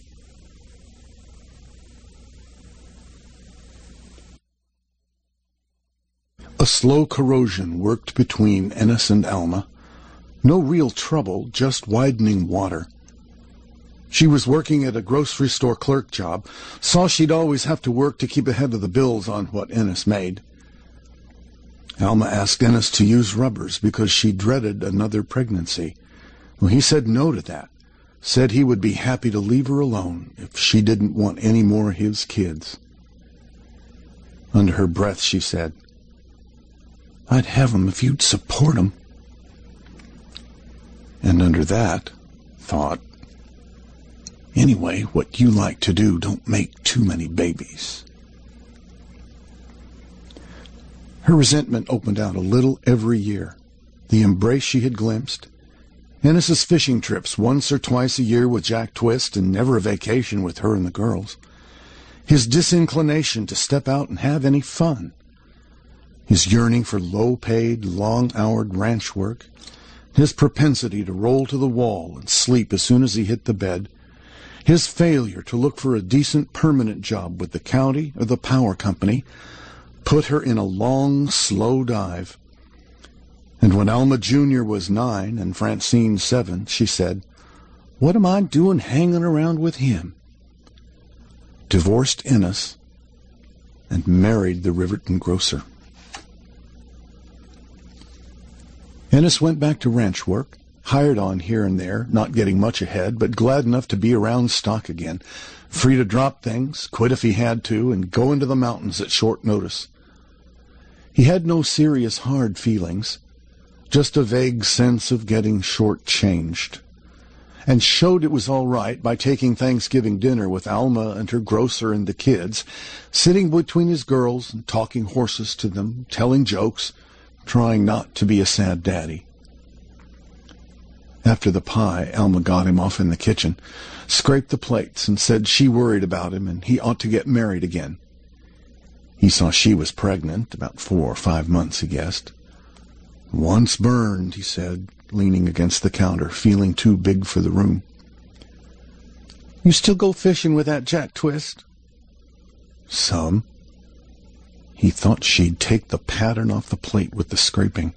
S1: A slow corrosion worked between Ennis and Alma. No real trouble, just widening water. She was working at a grocery store clerk job, saw she'd always have to work to keep ahead of the bills on what Ennis made. Alma asked Ennis to use rubbers because she dreaded another pregnancy. Well, he said no to that, said he would be happy to leave her alone if she didn't want any more of his kids. Under her breath, she said, "I'd have 'em if you'd support 'em." And under that, thought, "Anyway, what you like to do, don't make too many babies." Her resentment opened out a little every year. The embrace she had glimpsed, Ennis's fishing trips once or twice a year with Jack Twist and never a vacation with her and the girls, his disinclination to step out and have any fun, his yearning for low-paid, long-houred ranch work, his propensity to roll to the wall and sleep as soon as he hit the bed, his failure to look for a decent permanent job with the county or the power company, put her in a long, slow dive. And when Alma Junior was nine and Francine seven, she said, "What am I doing hanging around with him?" Divorced Ennis and married the Riverton grocer. Ennis went back to ranch work, hired on here and there, not getting much ahead, but glad enough to be around stock again, free to drop things, quit if he had to, and go into the mountains at short notice. He had no serious hard feelings, just a vague sense of getting short-changed, and showed it was all right by taking Thanksgiving dinner with Alma and her grocer and the kids, sitting between his girls and talking horses to them, telling jokes, trying not to be a sad daddy. After the pie, Alma got him off in the kitchen, scraped the plates, and said she worried about him and he ought to get married again. He saw she was pregnant, about four or five months, he guessed. "Once burned," he said, leaning against the counter, feeling too big for the room. "You still go fishing with that Jack Twist?" "Some." He thought she'd take the pattern off the plate with the scraping.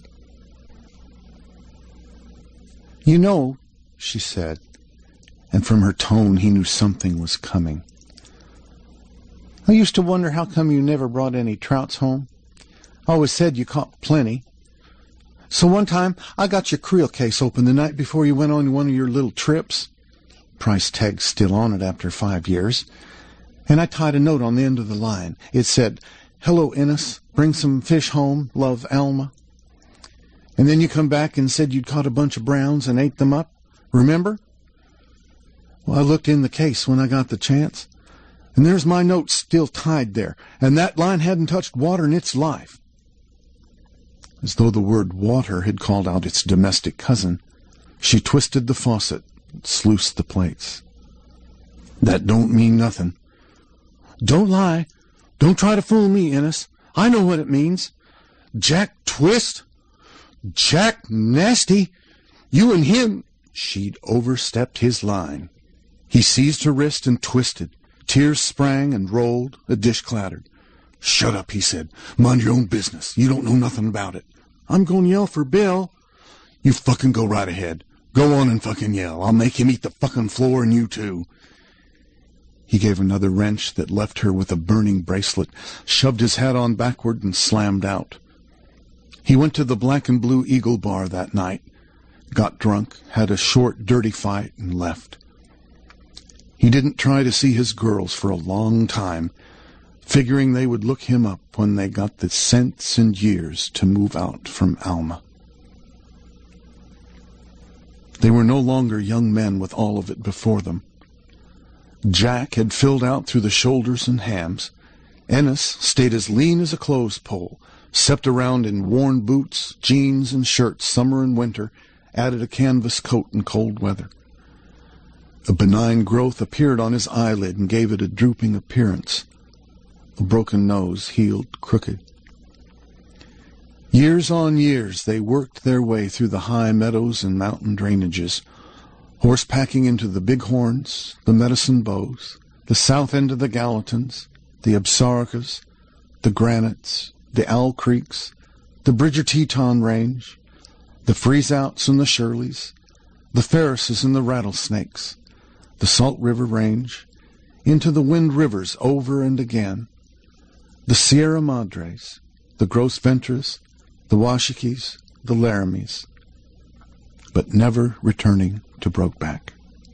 S1: "You know," she said, and from her tone he knew something was coming, "I used to wonder how come you never brought any trouts home. I always said you caught plenty. So one time I got your creel case open the night before you went on one of your little trips. Price tag's still on it after five years. And I tied a note on the end of the line. It said, 'Hello, Ennis. Bring some fish home. Love, Alma.' And then you come back and said you'd caught a bunch of browns and ate them up. Remember? Well, I looked in the case when I got the chance. And there's my note still tied there, and that line hadn't touched water in its life." As though the word water had called out its domestic cousin, she twisted the faucet and sluiced the plates. "That don't mean nothing." "Don't lie. Don't try to fool me, Ennis. I know what it means. Jack Twist? Jack Nasty? You and him—" She'd overstepped his line. He seized her wrist and twisted. Tears sprang and rolled. A dish clattered. "Shut up," he said. "Mind your own business. You don't know nothing about it." "I'm going to yell for Bill." "You fucking go right ahead. Go on and fucking yell. I'll make him eat the fucking floor and you too." He gave another wrench that left her with a burning bracelet, shoved his hat on backward and slammed out. He went to the Black and Blue Eagle Bar that night, got drunk, had a short, dirty fight, and left. He didn't try to see his girls for a long time, figuring they would look him up when they got the cents and years to move out from Alma. They were no longer young men with all of it before them. Jack had filled out through the shoulders and hams. Ennis stayed as lean as a clothes pole, stepped around in worn boots, jeans, and shirts summer and winter, added a canvas coat in cold weather. A benign growth appeared on his eyelid and gave it a drooping appearance. A broken nose healed crooked. Years on years they worked their way through the high meadows and mountain drainages, horse-packing into the Bighorns, the Medicine Bows, the south end of the Gallatins, the Absarokas, the Granites, the Owl Creeks, the Bridger Teton Range, the Freeze-Outs and the Shirleys, the Ferrises and the Rattlesnakes, the Salt River Range, into the Wind Rivers over and again, the Sierra Madres, the Gros Ventres, the Washikis, the Laramies, but never returning to Brokeback.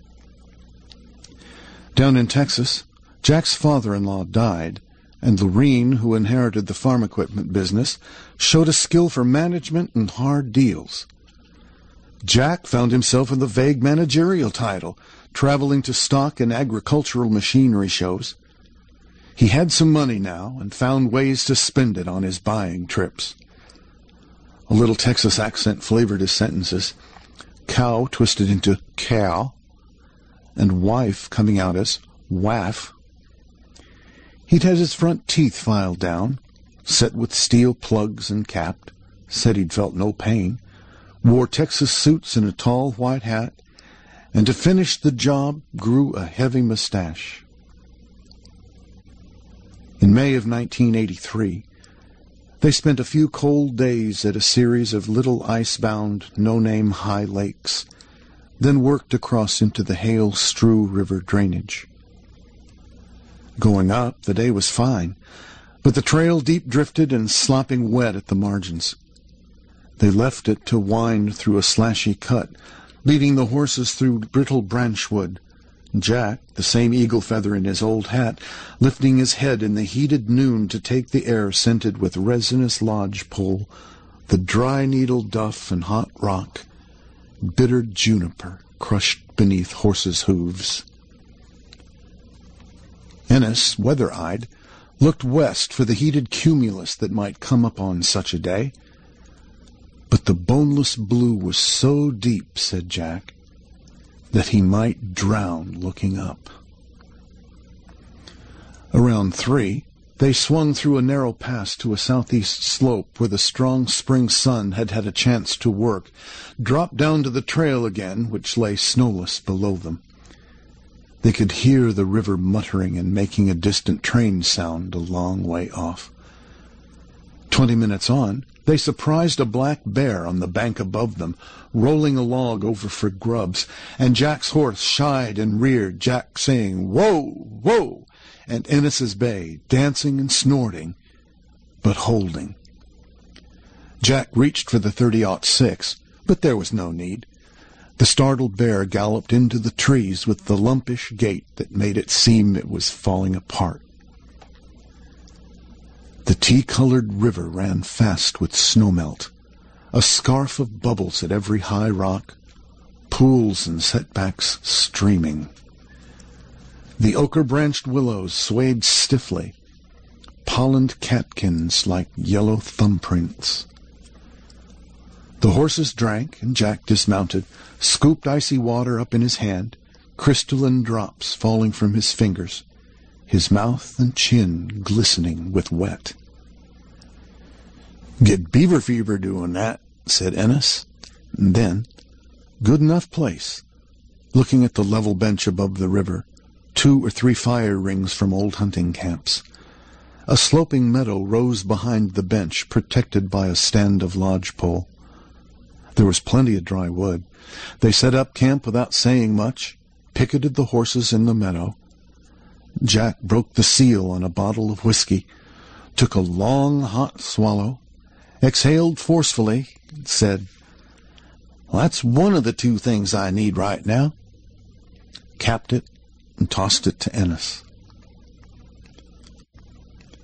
S1: Down in Texas, Jack's father-in-law died, and Lorene, who inherited the farm equipment business, showed a skill for management and hard deals. Jack found himself in the vague managerial title, traveling to stock and agricultural machinery shows. He had some money now and found ways to spend it on his buying trips. A little Texas accent flavored his sentences, cow twisted into cow, and wife coming out as waff. He'd had his front teeth filed down, set with steel plugs and capped, said he'd felt no pain, wore Texas suits and a tall white hat, and to finish the job grew a heavy mustache. In May of nineteen eighty-three, they spent a few cold days at a series of little ice-bound, no-name high lakes, then worked across into the Hale-Strew River drainage. Going up, the day was fine, but the trail deep-drifted and slopping wet at the margins. They left it to wind through a slashy cut, leading the horses through brittle branchwood, Jack, the same eagle feather in his old hat, lifting his head in the heated noon to take the air scented with resinous lodgepole, the dry needle duff and hot rock, bitter juniper crushed beneath horses' hooves. Ennis, weather-eyed, looked west for the heated cumulus that might come up on such a day. But the boneless blue was so deep, said Jack, that he might drown looking up. Around three, they swung through a narrow pass to a southeast slope where the strong spring sun had had a chance to work, dropped down to the trail again, which lay snowless below them. They could hear the river muttering and making a distant train sound a long way off. Twenty minutes on, they surprised a black bear on the bank above them, rolling a log over for grubs, and Jack's horse shied and reared, Jack saying, "Whoa, whoa!" and Ennis's bay, dancing and snorting, but holding. Jack reached for the thirty aught six, but there was no need. The startled bear galloped into the trees with the lumpish gait that made it seem it was falling apart. The tea-colored river ran fast with snowmelt, a scarf of bubbles at every high rock, pools and setbacks streaming. The ochre-branched willows swayed stiffly, pollened catkins like yellow thumbprints. The horses drank, and Jack dismounted, scooped icy water up in his hand, crystalline drops falling from his fingers, his mouth and chin glistening with wet. "Get beaver fever doing that," said Ennis. And then, good enough place, looking at the level bench above the river, two or three fire rings from old hunting camps. A sloping meadow rose behind the bench, protected by a stand of lodgepole. There was plenty of dry wood. They set up camp without saying much, picketed the horses in the meadow. Jack broke the seal on a bottle of whiskey, took a long, hot swallow, exhaled forcefully, and said, "Well, that's one of the two things I need right now," capped it, and tossed it to Ennis.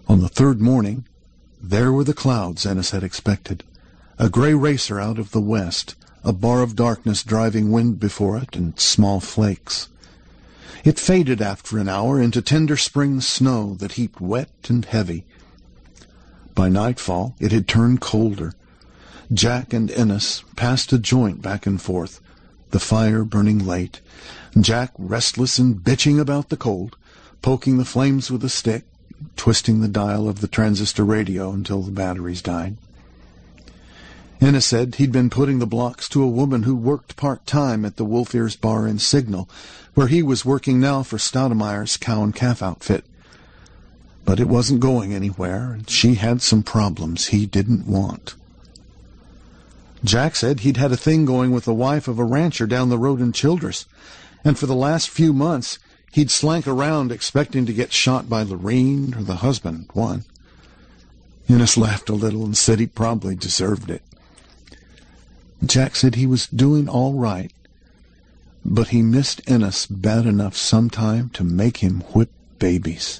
S1: On the third morning, there were the clouds Ennis had expected. A gray racer out of the west, a bar of darkness driving wind before it and small flakes. It faded after an hour into tender spring snow that heaped wet and heavy. By nightfall, it had turned colder. Jack and Ennis passed a joint back and forth, the fire burning late, Jack restless and bitching about the cold, poking the flames with a stick, twisting the dial of the transistor radio until the batteries died. Ennis said he'd been putting the blocks to a woman who worked part-time at the Wolf Ears Bar and Signal, where he was working now for Stoudemire's cow and calf outfit. But it wasn't going anywhere, and she had some problems he didn't want. Jack said he'd had a thing going with the wife of a rancher down the road in Childress, and for the last few months he'd slank around expecting to get shot by Lorene or the husband, one. Ennis laughed a little and said he probably deserved it. Jack said he was doing all right, but he missed Ennis bad enough sometime to make him whip babies.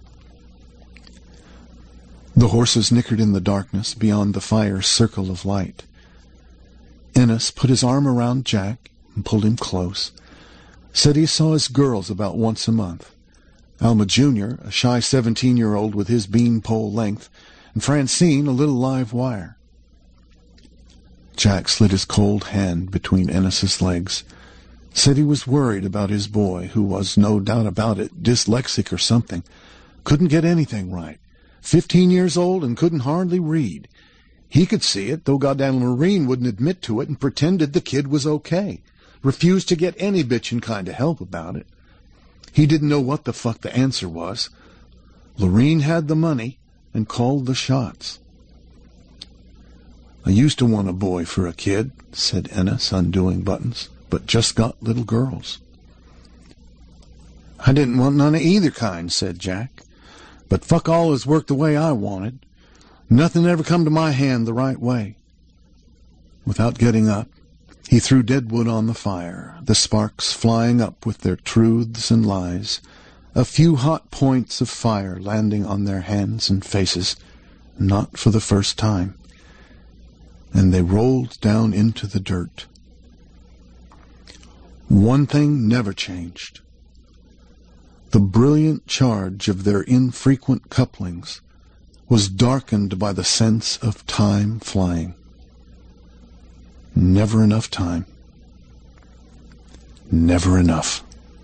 S1: The horses nickered in the darkness beyond the fire's circle of light. Ennis put his arm around Jack and pulled him close, said he saw his girls about once a month. Alma Junior, a shy seventeen-year-old with his beanpole length, and Francine, a little live wire. Jack slid his cold hand between Ennis's legs, said he was worried about his boy, who was, no doubt about it, dyslexic or something. Couldn't get anything right. Fifteen years old and couldn't hardly read. He could see it, though goddamn Lorene wouldn't admit to it and pretended the kid was okay. Refused to get any bitchin' kind of help about it. He didn't know what the fuck the answer was. Lorene had the money and called the shots. I used to want a boy for a kid, said Ennis, undoing buttons, but just got little girls. I didn't want none of either kind, said Jack, but fuck all has worked the way I wanted. Nothing ever come to my hand the right way. Without getting up, he threw dead wood on the fire, the sparks flying up with their truths and lies, a few hot points of fire landing on their hands and faces, not for the first time. And they rolled down into the dirt. One thing never changed. The brilliant charge of their infrequent couplings was darkened by the sense of time flying. Never enough time. Never enough.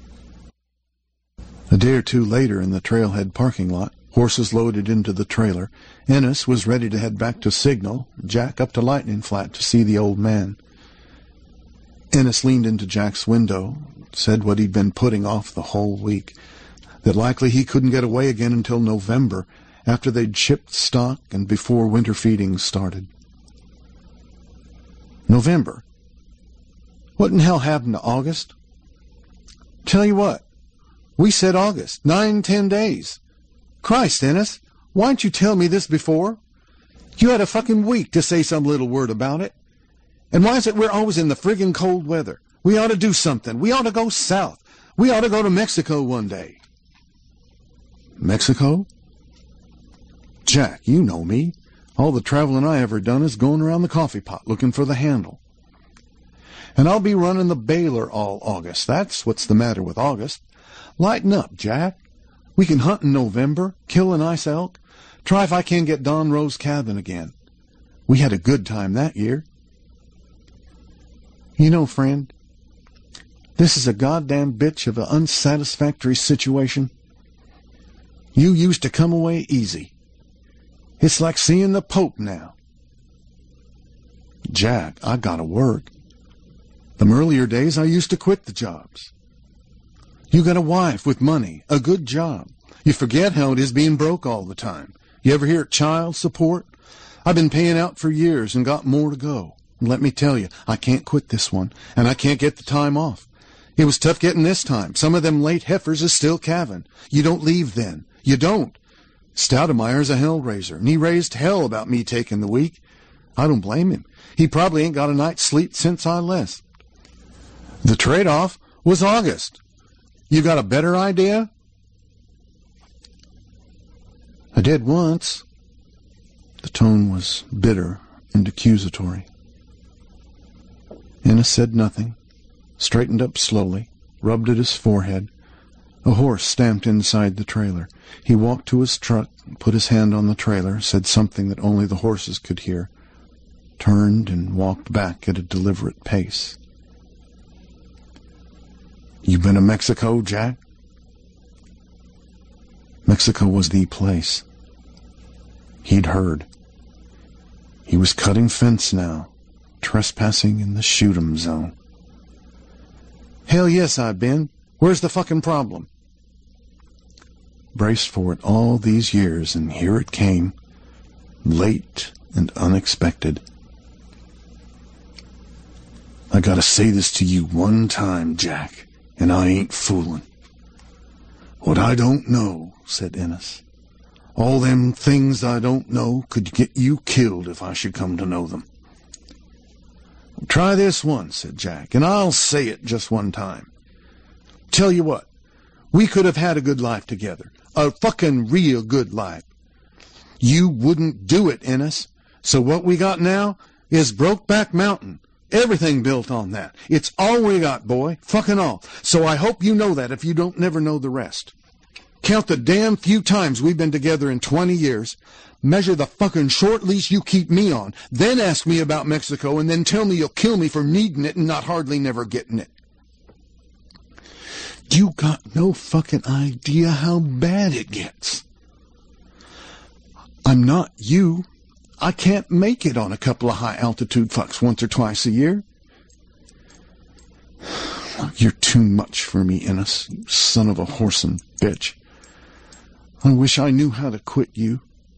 S1: A day or two later in the trailhead parking lot, horses loaded into the trailer, Ennis was ready to head back to Signal, Jack up to Lightning Flat to see the old man. Ennis leaned into Jack's window, said what he'd been putting off the whole week, that likely he couldn't get away again until November, after they'd shipped stock and before winter feedings started. November? What in hell happened to August? Tell you what, we said August, nine, ten days. Christ, Ennis, why didn't you tell me this before? You had a fucking week to say some little word about it. And why is it we're always in the friggin' cold weather? We ought to do something. We ought to go south. We ought to go to Mexico one day. Mexico? Jack, you know me. All the traveling I ever done is going around the coffee pot looking for the handle. And I'll be running the baler all August. That's what's the matter with August. Lighten up, Jack. We can hunt in November, kill a nice elk, try if I can get Don Rowe's cabin again. We had a good time that year. You know, friend, this is a goddamn bitch of an unsatisfactory situation. You used to come away easy. It's like seeing the Pope now. Jack, I gotta work. Them earlier days I used to quit the jobs. You got a wife with money, a good job. You forget how it is being broke all the time. You ever hear child support? I've been paying out for years and got more to go. And let me tell you, I can't quit this one, and I can't get the time off. It was tough getting this time. Some of them late heifers is still calving. You don't leave then. You don't. Stoudemire's a hell-raiser, and he raised hell about me taking the week. I don't blame him. He probably ain't got a night's sleep since I left. The trade-off was August. You got a better idea? I did once. The tone was bitter and accusatory. Ennis said nothing, straightened up slowly, rubbed at his forehead. A horse stamped inside the trailer. He walked to his truck, put his hand on the trailer, said something that only the horses could hear, turned and walked back at a deliberate pace. "You been to Mexico, Jack?" Mexico was the place. He'd heard. He was cutting fence now, trespassing in the shoot-'em zone. "Hell yes, I've been. Where's the fucking problem?" Braced for it all these years, and here it came, late and unexpected. "I gotta say this to you one time, Jack, and I ain't fooling. What I don't know," said Ennis, "all them things I don't know could get you killed if I should come to know them." "Try this once," said Jack, "and I'll say it just one time. Tell you what, we could have had a good life together. A fucking real good life. You wouldn't do it, Ennis. So what we got now is Brokeback Mountain. Everything built on that. It's all we got, boy. Fucking all. So I hope you know that if you don't never know the rest. Count the damn few times we've been together in twenty years. Measure the fucking short leash you keep me on. Then ask me about Mexico, and then tell me you'll kill me for needing it and not hardly never getting it. You got no fucking idea how bad it gets. I'm not you. I can't make it on a couple of high-altitude fucks once or twice a year. You're too much for me, Ennis, you son of a whoreson bitch. I wish I knew how to quit you.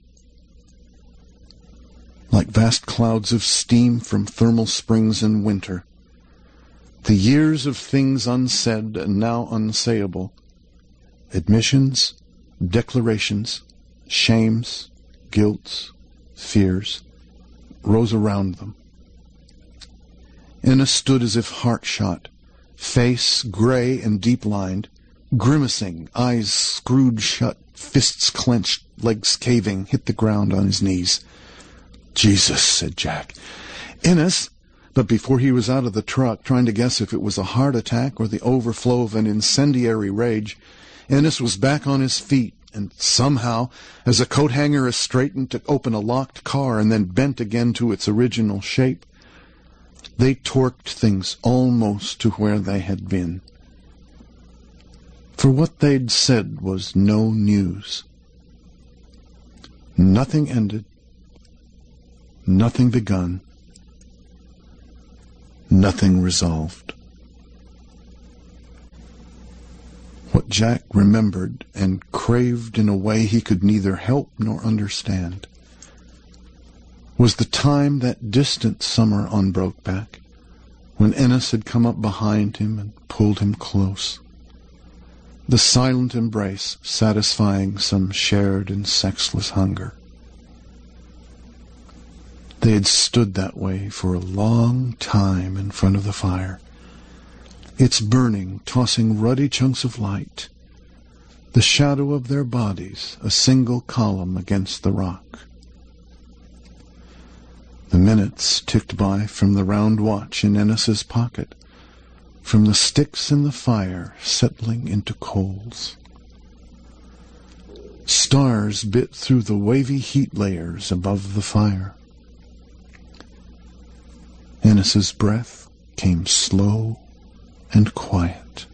S1: Like vast clouds of steam from thermal springs in winter, the years of things unsaid and now unsayable, admissions, declarations, shames, guilts, fears, rose around them. Ennis stood as if heart-shot, face gray and deep-lined, grimacing, eyes screwed shut, fists clenched, legs caving, hit the ground on his knees. "Jesus," said Jack. "Ennis," but before he was out of the truck, trying to guess if it was a heart attack or the overflow of an incendiary rage, Ennis was back on his feet, and somehow, as a coat hanger is straightened to open a locked car and then bent again to its original shape, they torqued things almost to where they had been. For what they'd said was no news. Nothing ended, nothing begun, nothing resolved. What Jack remembered and craved in a way he could neither help nor understand was the time that distant summer on Brokeback, when Ennis had come up behind him and pulled him close. The silent embrace satisfying some shared and sexless hunger. They had stood that way for a long time in front of the fire, its burning, tossing ruddy chunks of light, the shadow of their bodies a single column against the rock. The minutes ticked by from the round watch in Ennis's pocket, from the sticks in the fire settling into coals. Stars bit through the wavy heat layers above the fire. Ennis's breath came slow and quiet.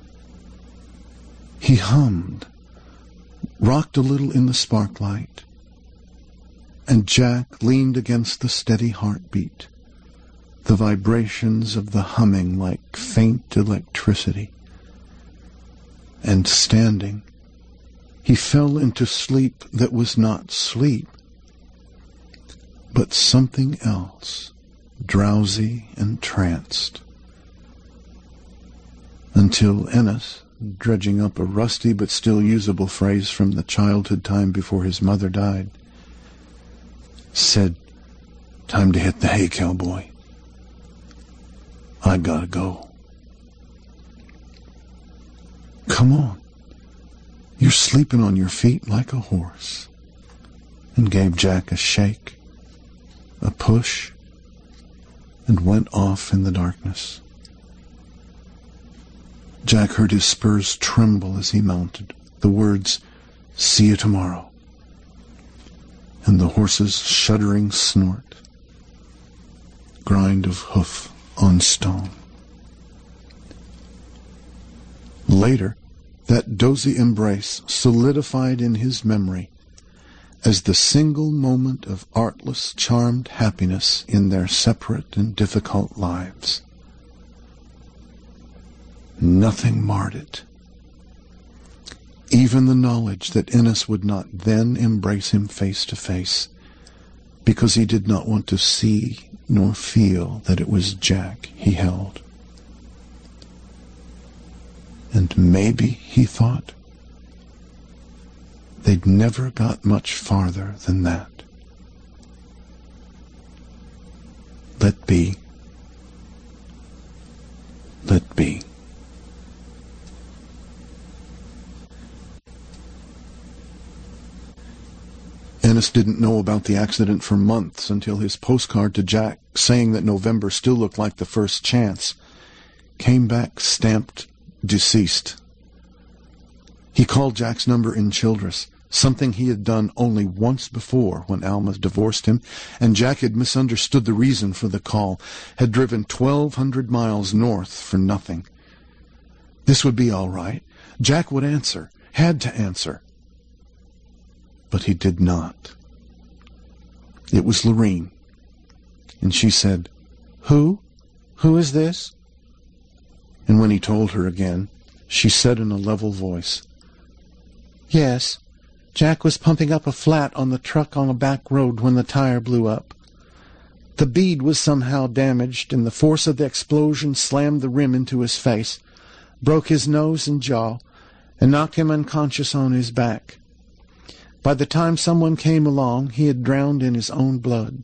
S1: He hummed, rocked a little in the sparklight, and Jack leaned against the steady heartbeat, the vibrations of the humming like faint electricity. And standing, he fell into sleep that was not sleep, but something else, drowsy and tranced, until Ennis, dredging up a rusty but still usable phrase from the childhood time before his mother died, said, "Time to hit the hay, cowboy. I gotta go." "Come on. You're sleeping on your feet like a horse." and gave Jack a shake, a push, and went off in the darkness. Jack heard his spurs tremble as he mounted, the words, "See you tomorrow," and the horse's shuddering snort, grind of hoof on stone. Later, that dozy embrace solidified in his memory as the single moment of artless, charmed happiness in their separate and difficult lives. Nothing marred it. Even the knowledge that Innes would not then embrace him face to face, because he did not want to see nor feel that it was Jack he held. And maybe, he thought, they'd never got much farther than that. Let be. Let be. Innes didn't know about the accident for months until his postcard to Jack saying that November still looked like the first chance came back stamped deceased. He called Jack's number in Childress, something he had done only once before when Alma divorced him, and Jack had misunderstood the reason for the call, had driven twelve hundred miles north for nothing. This would be all right. Jack would answer, had to answer. But he did not. It was Lorene, and she said, "Who? Who is this?" And when he told her again, she said in a level voice, "Yes, Jack was pumping up a flat on the truck on a back road when the tire blew up. The bead was somehow damaged, and the force of the explosion slammed the rim into his face, broke his nose and jaw, and knocked him unconscious on his back. By the time someone came along, he had drowned in his own blood."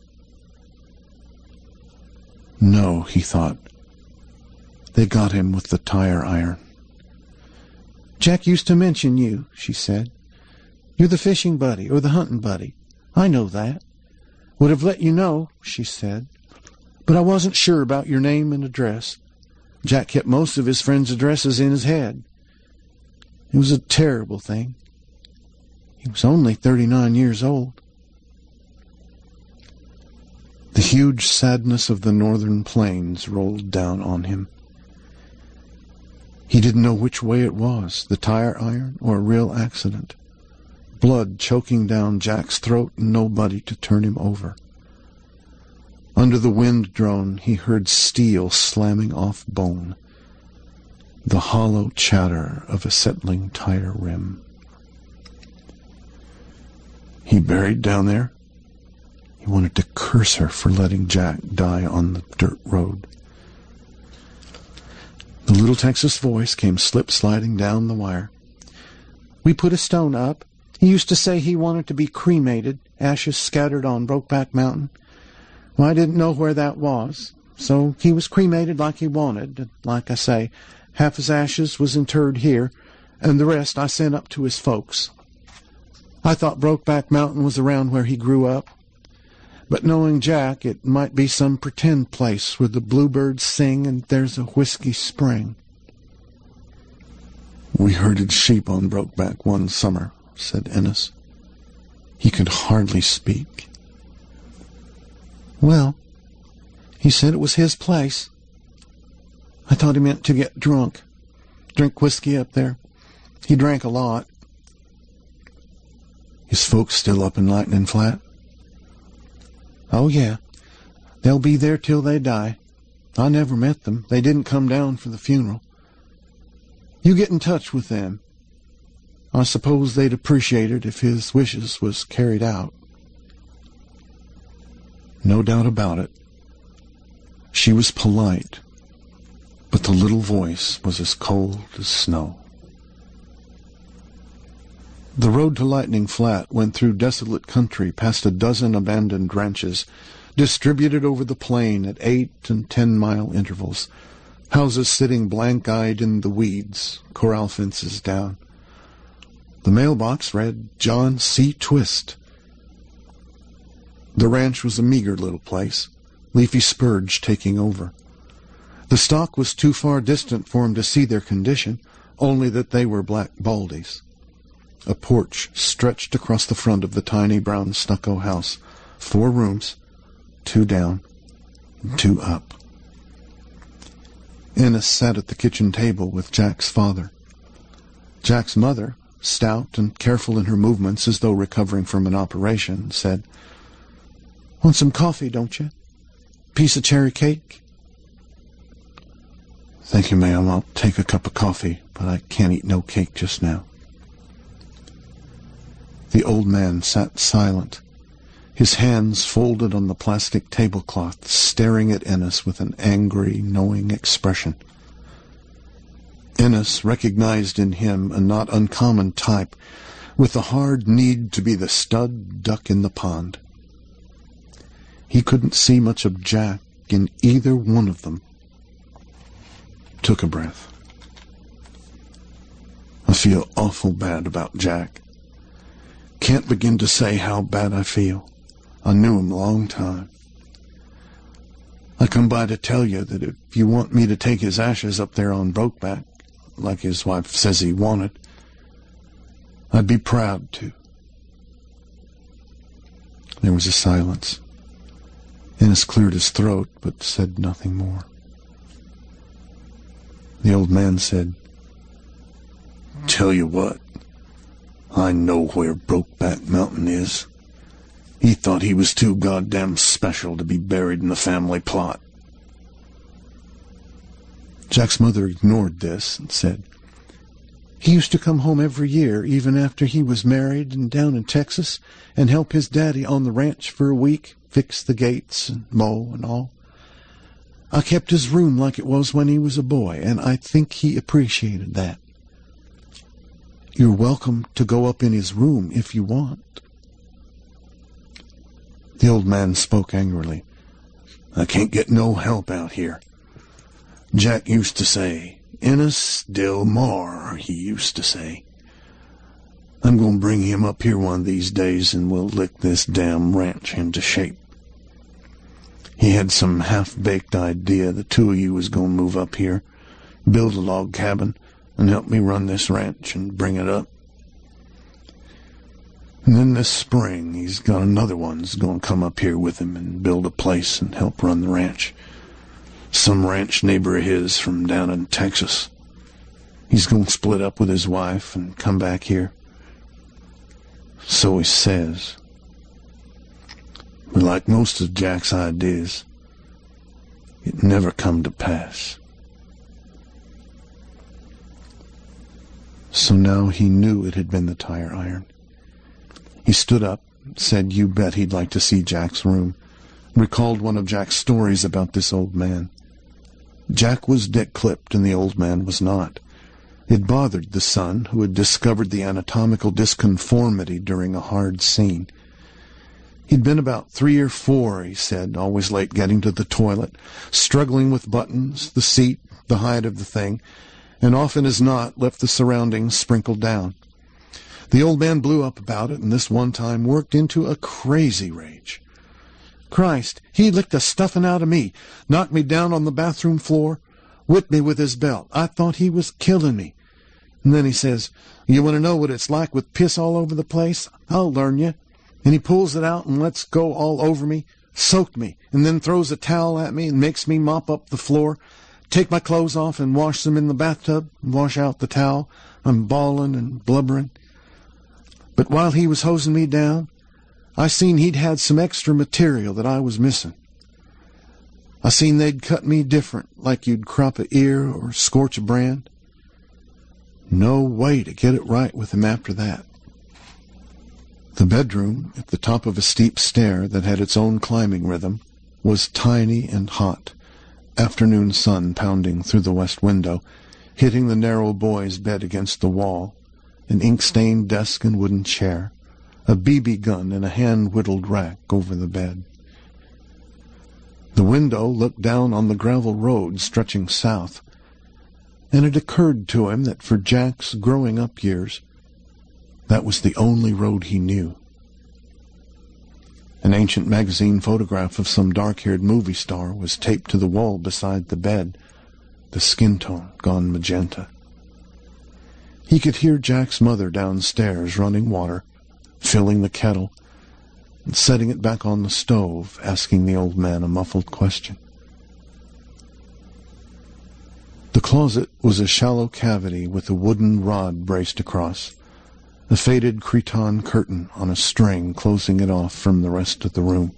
S1: No, he thought. They got him with the tire iron. "Jack used to mention you," she said. "You're the fishing buddy or the hunting buddy. I know that. Would have let you know," she said. "But I wasn't sure about your name and address. Jack kept most of his friends' addresses in his head. It was a terrible thing. He was only thirty-nine years old." The huge sadness of the northern plains rolled down on him. He didn't know which way it was, the tire iron or a real accident. Blood choking down Jack's throat and nobody to turn him over. Under the wind drone, he heard steel slamming off bone, the hollow chatter of a settling tire rim. He buried down there. He wanted to curse her for letting Jack die on the dirt road. The little Texas voice came slip-sliding down the wire. "We put a stone up. He used to say he wanted to be cremated, ashes scattered on Brokeback Mountain. Well, I didn't know where that was, so he was cremated like he wanted. Like I say, half his ashes was interred here, and the rest I sent up to his folks. I thought Brokeback Mountain was around where he grew up. But knowing Jack, it might be some pretend place where the bluebirds sing and there's a whiskey spring." "We herded sheep on Brokeback one summer," said Innes. He could hardly speak. "Well, he said it was his place. I thought he meant to get drunk, drink whiskey up there. He drank a lot." "His folks still up in Lightning Flat?" "Oh, yeah. They'll be there till they die. I never met them. They didn't come down for the funeral. You get in touch with them. I suppose they'd appreciate it if his wishes was carried out." No doubt about it. She was polite, but the little voice was as cold as snow. The road to Lightning Flat went through desolate country past a dozen abandoned ranches, distributed over the plain at eight and ten-mile intervals, houses sitting blank-eyed in the weeds, corral fences down. The mailbox read John C. Twist, The ranch was a meager little place, leafy spurge taking over. The stock was too far distant for him to see their condition, only that they were black baldies. A porch stretched across the front of the tiny brown stucco house. Four rooms, two down, two up. Ennis sat at the kitchen table with Jack's father. Jack's mother, stout and careful in her movements as though recovering from an operation, said, "Want some coffee, don't you? Piece of cherry cake?" "Thank you, ma'am. I'll take a cup of coffee, but I can't eat no cake just now." The old man sat silent, his hands folded on the plastic tablecloth, staring at Ennis with an angry, knowing expression. Ennis recognized in him a not uncommon type, with the hard need to be the stud duck in the pond. He couldn't see much of Jack in either one of them. Took a breath. "I feel awful bad about Jack. Can't begin to say how bad I feel. I knew him a long time. I come by to tell you that if you want me to take his ashes up there on Brokeback, like his wife says he wanted, I'd be proud to." There was a silence. Ennis cleared his throat, but said nothing more. The old man said, "Tell you what, I know where Brokeback Mountain is. He thought he was too goddamn special to be buried in the family plot." Jack's mother ignored this and said, "He used to come home every year, even after he was married and down in Texas, and help his daddy on the ranch for a week, fix the gates and mow and all. I kept his room like it was when he was a boy, and I think he appreciated that. You're welcome to go up in his room if you want." The old man spoke angrily. "I can't get no help out here. Jack used to say, Ennis Del Mar, he used to say. I'm going to bring him up here one of these days and we'll lick this damn ranch into shape. He had some half-baked idea the two of you was going to move up here, build a log cabin, and help me run this ranch and bring it up. And then this spring he's got another one that's going to come up here with him and build a place and help run the ranch. Some ranch neighbor of his from down in Texas. He's going to split up with his wife and come back here. So he says. But like most of Jack's ideas, it never come to pass. So now he knew it had been the tire iron. He stood up, said you bet he'd like to see Jack's room, recalled one of Jack's stories about this old man. Jack was dick-clipped and the old man was not. It bothered the son, who had discovered the anatomical disconformity during a hard scene. He'd been about three or four, he said, always late getting to the toilet, struggling with buttons, the seat, the height of the thing, and often as not left the surroundings sprinkled down. The old man blew up about it, and this one time worked into a crazy rage. Christ, he licked the stuffing out of me, knocked me down on the bathroom floor, whipped me with his belt. I thought he was killing me. And then he says, you want to know what it's like with piss all over the place? I'll learn you. And he pulls it out and lets go all over me, soaked me, and then throws a towel at me and makes me mop up the floor, take my clothes off and wash them in the bathtub, and wash out the towel. I'm bawling and blubbering. But while he was hosing me down, I seen he'd had some extra material that I was missing. I seen they'd cut me different, like you'd crop a ear or scorch a brand. No way to get it right with him after that. The bedroom, at the top of a steep stair that had its own climbing rhythm, was tiny and hot, afternoon sun pounding through the west window, hitting the narrow boy's bed against the wall, an ink-stained desk and wooden chair, a B B gun in a hand-whittled rack over the bed. The window looked down on the gravel road stretching south, and it occurred to him that for Jack's growing-up years, that was the only road he knew. An ancient magazine photograph of some dark-haired movie star was taped to the wall beside the bed, the skin tone gone magenta. He could hear Jack's mother downstairs running water, filling the kettle, and setting it back on the stove, asking the old man a muffled question. The closet was a shallow cavity with a wooden rod braced across, a faded cretonne curtain on a string closing it off from the rest of the room.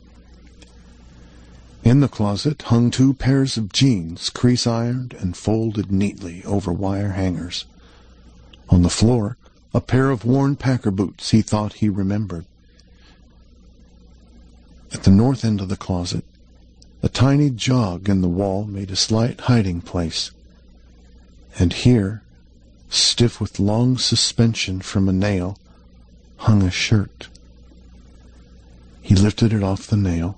S1: In the closet hung two pairs of jeans, crease-ironed and folded neatly over wire hangers. On the floor, a pair of worn Packer boots he thought he remembered. At the north end of the closet, a tiny jog in the wall made a slight hiding place, and here, stiff with long suspension from a nail, hung a shirt. He lifted it off the nail.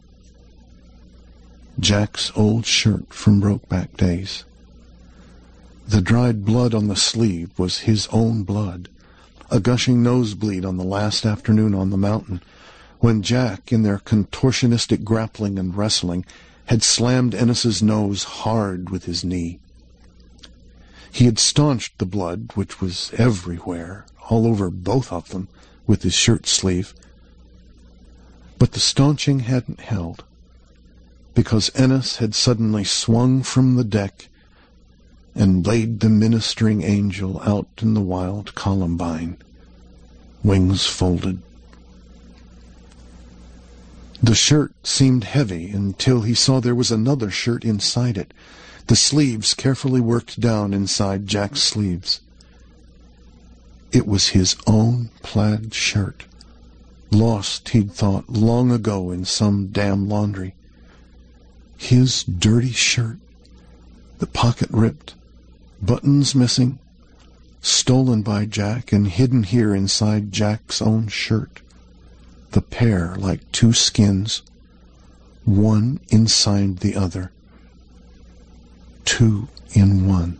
S1: Jack's old shirt from Brokeback days. The dried blood on the sleeve was his own blood, a gushing nosebleed on the last afternoon on the mountain, when Jack, in their contortionistic grappling and wrestling, had slammed Ennis's nose hard with his knee. He had staunched the blood, which was everywhere, all over both of them, with his shirt sleeve. But the staunching hadn't held, because Ennis had suddenly swung from the deck and laid the ministering angel out in the wild columbine, wings folded. The shirt seemed heavy until he saw there was another shirt inside it, the sleeves carefully worked down inside Jack's sleeves. It was his own plaid shirt, lost, he'd thought, long ago in some damn laundry. His dirty shirt, the pocket ripped, buttons missing, stolen by Jack and hidden here inside Jack's own shirt. The pair like two skins, one inside the other. Two in one.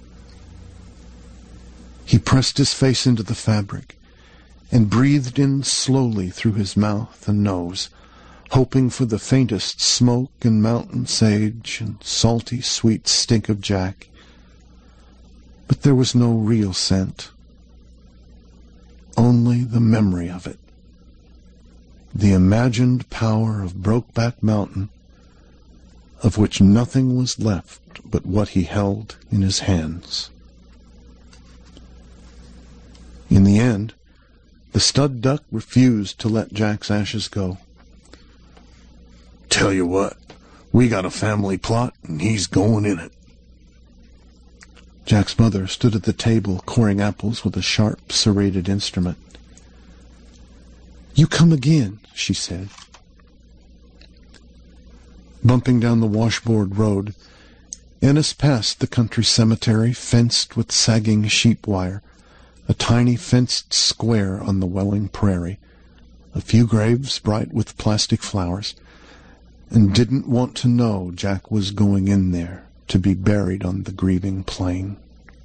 S1: He pressed his face into the fabric and breathed in slowly through his mouth and nose, hoping for the faintest smoke and mountain sage and salty, sweet stink of Jack. But there was no real scent, only the memory of it. The imagined power of Brokeback Mountain, of which nothing was left but what he held in his hands. In the end, the stud duck refused to let Jack's ashes go. "Tell you what, we got a family plot, and he's going in it." Jack's mother stood at the table coring apples with a sharp, serrated instrument. "You come again," she said. Bumping down the washboard road, Ennis passed the country cemetery fenced with sagging sheep wire, a tiny fenced square on the welling prairie, a few graves bright with plastic flowers, and didn't want to know Jack was going in there to be buried on the grieving plain.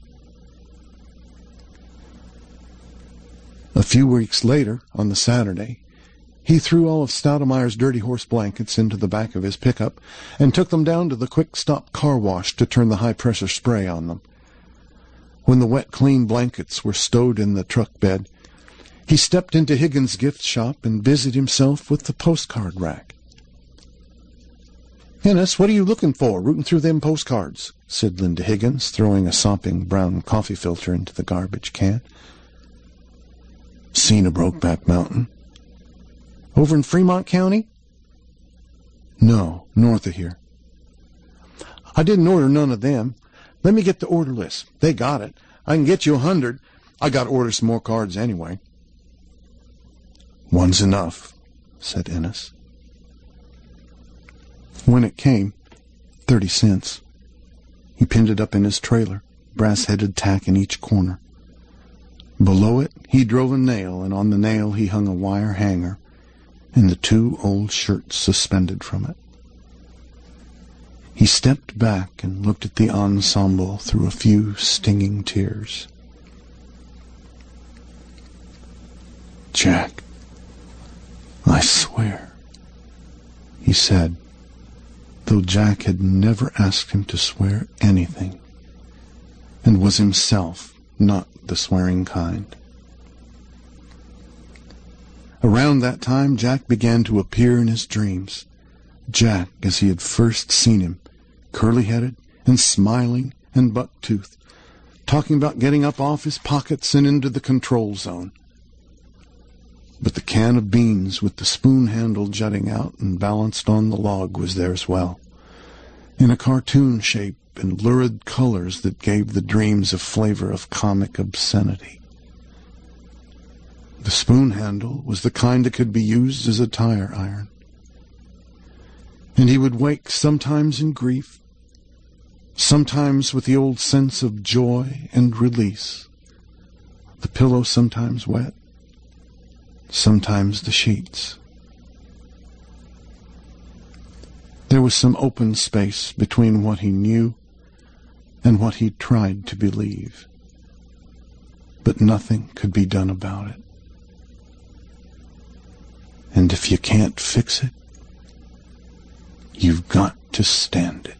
S1: A few weeks later, on the Saturday, he threw all of Stoudemeier's dirty horse blankets into the back of his pickup and took them down to the quick-stop car wash to turn the high-pressure spray on them. When the wet, clean blankets were stowed in the truck bed, he stepped into Higgins' gift shop and busied himself with the postcard rack. "Ennis, what are you looking for, rooting through them postcards?" said Linda Higgins, throwing a sopping brown coffee filter into the garbage can. "Seen a Brokeback Mountain." "Over in Fremont County?" "No, north of here." "I didn't order none of them. Let me get the order list. They got it. I can get you a hundred. I got to order some more cards anyway." "One's enough," said Ennis. When it came, thirty cents. He pinned it up in his trailer, brass-headed tack in each corner. Below it, he drove a nail, and on the nail he hung a wire hanger, and the two old shirts suspended from it. He stepped back and looked at the ensemble through a few stinging tears. "Jack, I swear, he said, though Jack had never asked him to swear anything, and was himself not the swearing kind. Around that time, Jack began to appear in his dreams. Jack, as he had first seen him, curly-headed and smiling and buck-toothed, talking about getting up off his pockets and into the control zone. But the can of beans with the spoon handle jutting out and balanced on the log was there as well, in a cartoon shape and lurid colors that gave the dreams a flavor of comic obscenity. The spoon handle was the kind that could be used as a tire iron. And he would wake sometimes in grief, sometimes with the old sense of joy and release, the pillow sometimes wet, sometimes the sheets. There was some open space between what he knew and what he tried to believe, but nothing could be done about it. And if you can't fix it, you've got to stand it.